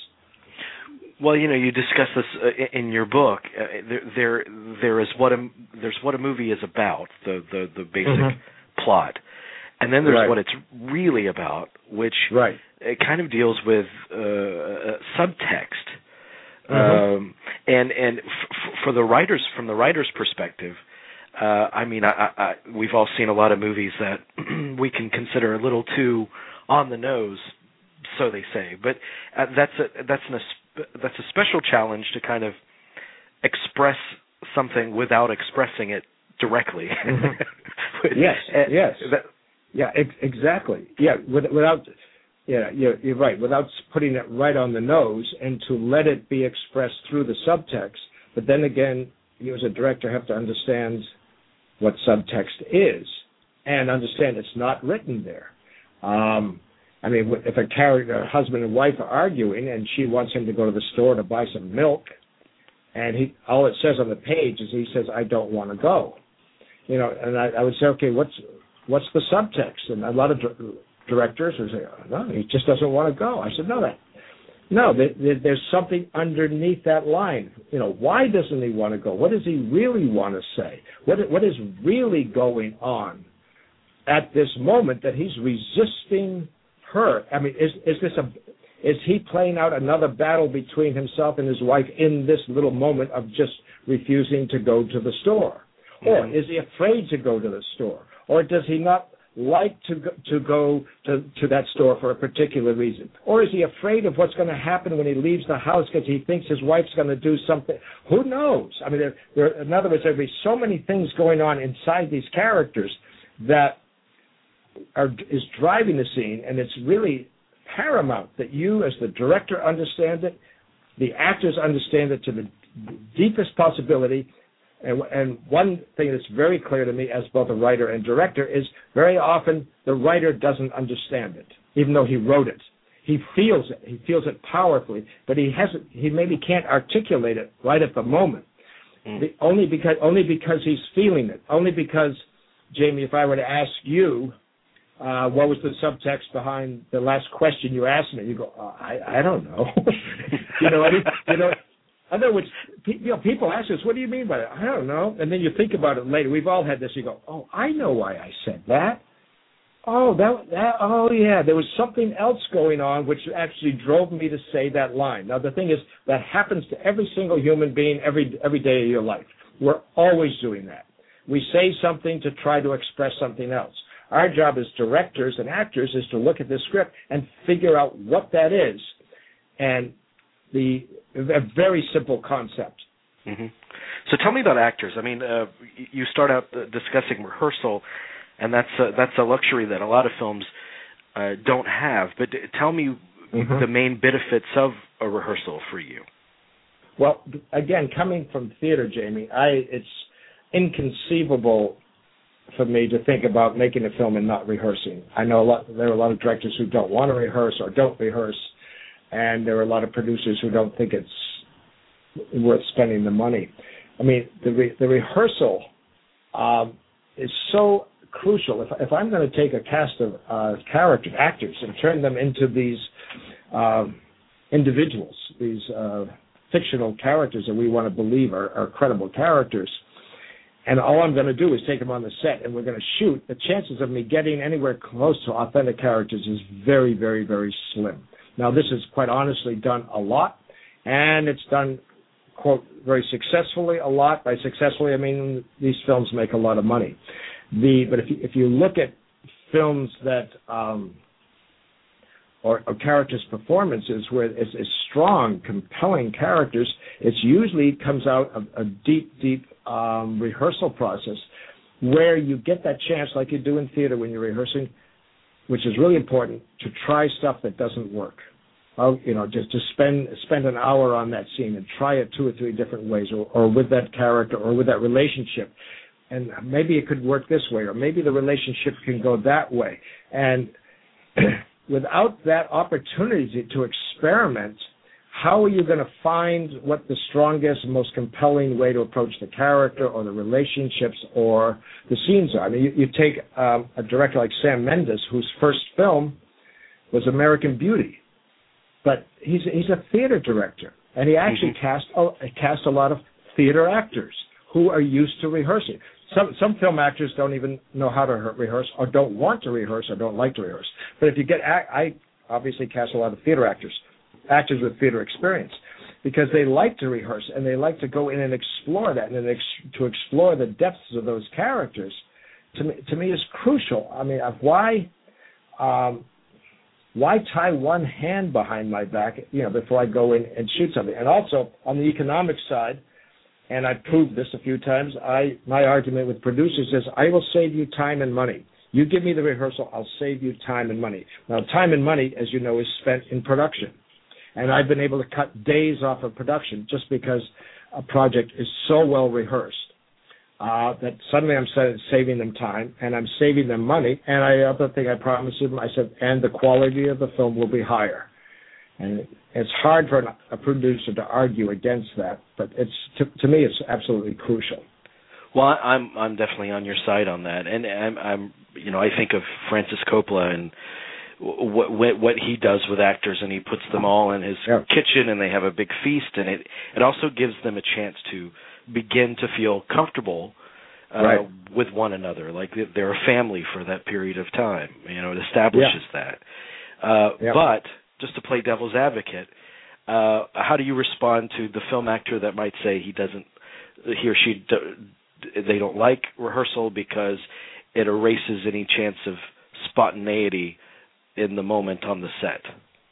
Well, you know, you discuss this uh, in your book. Uh, there, there, there is what a there's what a movie is about, the the, the basic mm-hmm. plot, and then there's right. what it's really about, which right. it kind of deals with uh, uh, subtext. Mm-hmm. Um, and and f- for the writers, from the writer's perspective, uh, I mean, I, I, we've all seen a lot of movies that we can consider a little too on the nose, so they say. But uh, that's a that's an that's a special challenge to kind of express something without expressing it directly. Mm-hmm. yes, yes, that, yeah, ex- exactly. Yeah, without. Yeah, you're, you're right. Without putting it right on the nose, and to let it be expressed through the subtext. But then again, you as a director have to understand what subtext is, and understand it's not written there. Um, I mean, if a character, a husband and wife are arguing, and she wants him to go to the store to buy some milk, and he all it says on the page is he says, "I don't want to go." You know, and I, I would say, okay, what's what's the subtext? And a lot of directors would say, oh, no, he just doesn't want to go. I said, no, that, no, there, there's something underneath that line. You know, why doesn't he want to go? What does he really want to say? What what is really going on at this moment that he's resisting her? I mean, is is this a is he playing out another battle between himself and his wife in this little moment of just refusing to go to the store? Or is he afraid to go to the store? Or does he not like to go, to go to, to that store for a particular reason? Or is he afraid of what's going to happen when he leaves the house because he thinks his wife's going to do something? Who knows? I mean, there, there, in other words, there'll be so many things going on inside these characters that are is driving the scene, and it's really paramount that you, as the director, understand it, the actors understand it to the deepest possibility. And, and one thing that's very clear to me as both a writer and director is very often the writer doesn't understand it, even though he wrote it. He feels it. He feels it powerfully, but he hasn't. He maybe can't articulate it right at the moment. Mm. The, only because only because he's feeling it. Only because, Jamie, if I were to ask you, uh, what was the subtext behind the last question you asked me, you go, oh, I I don't know. you know, I mean, you know. In other words, you know, people ask us, what do you mean by that? I don't know. And then you think about it later. We've all had this. You go, oh, I know why I said that. Oh, that, that. Oh, yeah, there was something else going on which actually drove me to say that line. Now, the thing is, that happens to every single human being every every day of your life. We're always doing that. We say something to try to express something else. Our job as directors and actors is to look at the script and figure out what that is. And the a very simple concept. Mm-hmm. So tell me about actors. I mean, uh, you start out discussing rehearsal, and that's a, that's a luxury that a lot of films uh, don't have. But tell me mm-hmm. the main benefits of a rehearsal for you. Well, again, coming from theater, Jamie, I it's inconceivable for me to think about making a film and not rehearsing. I know a lot. There are a lot of directors who don't want to rehearse or don't rehearse. And there are a lot of producers who don't think it's worth spending the money. I mean, the re- the rehearsal um, is so crucial. If, if I'm going to take a cast of uh, character actors and turn them into these um, individuals, these uh, fictional characters that we want to believe are, are credible characters, and all I'm going to do is take them on the set and we're going to shoot, the chances of me getting anywhere close to authentic characters is very, very, very slim. Now, this is quite honestly done a lot, and it's done, quote, very successfully a lot. By successfully, I mean these films make a lot of money. The But if you, if you look at films that um, or, or characters' performances where it's, it's strong, compelling characters, it usually comes out of a deep, deep um, rehearsal process where you get that chance, like you do in theater when you're rehearsing, which is really important, to try stuff that doesn't work. Oh, you know, just to spend spend an hour on that scene and try it two or three different ways, or, or with that character, or with that relationship. And maybe it could work this way, or maybe the relationship can go that way. And without that opportunity to experiment, how are you going to find what the strongest and most compelling way to approach the character or the relationships or the scenes are? I mean, you, you take um, a director like Sam Mendes, whose first film was American Beauty, but he's he's a theater director, and he actually mm-hmm. cast a, cast a lot of theater actors who are used to rehearsing. Some some film actors don't even know how to rehearse, or don't want to rehearse, or don't like to rehearse. But if you get, I obviously cast a lot of theater actors, actors with theater experience, because they like to rehearse and they like to go in and explore that, and then ex- to explore the depths of those characters. To me, to me, is crucial. I mean, why, um, why tie one hand behind my back, you know, before I go in and shoot something? And also on the economic side, and I've proved this a few times, I my argument with producers is I will save you time and money. You give me the rehearsal, I'll save you time and money. Now, time and money, as you know, is spent in production. And I've been able to cut days off of production just because a project is so well rehearsed uh, that suddenly I'm saving them time and I'm saving them money. And I other thing I promised them, I said, and the quality of the film will be higher. And it's hard for a producer to argue against that, but it's to, to me, it's absolutely crucial. Well, I'm I'm definitely on your side on that, and I'm, I'm you know I think of Francis Coppola and what what he does with actors, and he puts them all in his yeah. kitchen, and they have a big feast, and it it also gives them a chance to begin to feel comfortable uh, right. with one another, like they're a family for that period of time. You know, it establishes yeah. that. Uh, yeah. But just to play devil's advocate, uh, how do you respond to the film actor that might say he doesn't, he or she, they don't like rehearsal because it erases any chance of spontaneity in the moment on the set?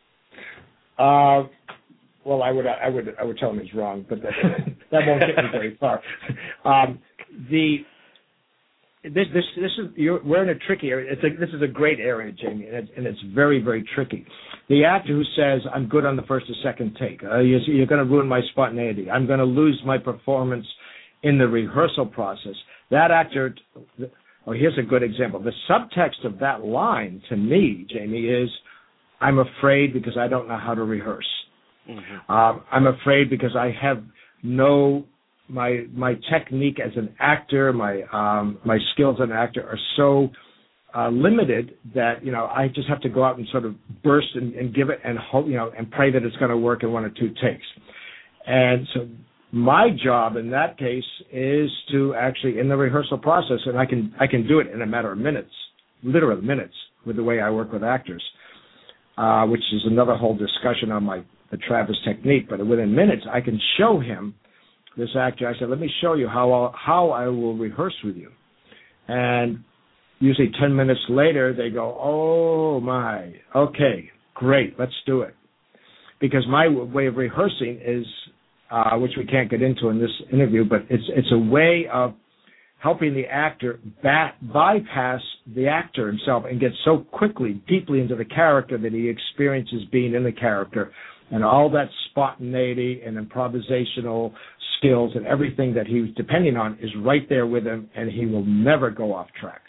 Uh, well, I would, I would, I would tell him he's wrong, but that, that won't get me very far. Um, the this, this, this is you're, we're in a tricky area. It's a, this is a great area, Jamie, and it's, and it's very, very tricky. The actor who says, "I'm good on the first or second take," uh, you're, you're going to ruin my spontaneity. I'm going to lose my performance in the rehearsal process. That actor. Oh, here's a good example. The subtext of that line to me, Jamie, is I'm afraid because I don't know how to rehearse. Mm-hmm. Um, I'm afraid because I have no my my technique as an actor, my um, my skills as an actor are so uh, limited that you know I just have to go out and sort of burst and, and give it and hope you know and pray that it's going to work in one or two takes. And so my job in that case is to actually, in the rehearsal process, and I can I can do it in a matter of minutes, literal minutes, with the way I work with actors, uh, which is another whole discussion on my the Travis technique. But within minutes, I can show him, this actor, I said, let me show you how I'll, how I will rehearse with you. And usually ten minutes later, they go, oh, my, okay, great, let's do it. Because my way of rehearsing is, Uh, which we can't get into in this interview, but it's it's a way of helping the actor bat, bypass the actor himself and get so quickly, deeply into the character that he experiences being in the character, and all that spontaneity and improvisational skills and everything that he's depending on is right there with him, and he will never go off track.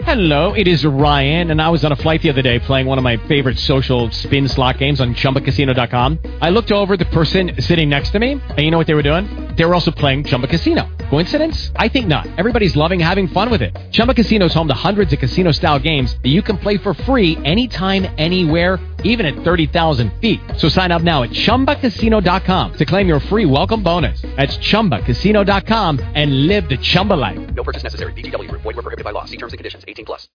Hello, it is Ryan, and I was on a flight the other day playing one of my favorite social spin slot games on Chumba Casino dot com. I looked over at the person sitting next to me, and you know what they were doing? They were also playing Chumba Casino. Coincidence? I think not. Everybody's loving having fun with it. Chumba Casino is home to hundreds of casino-style games that you can play for free anytime, anywhere, even at thirty thousand feet. So sign up now at Chumba Casino dot com to claim your free welcome bonus. That's Chumba Casino dot com and live the Chumba life. No purchase necessary. V G W. Void where prohibited by law. See terms and conditions. eighteen plus.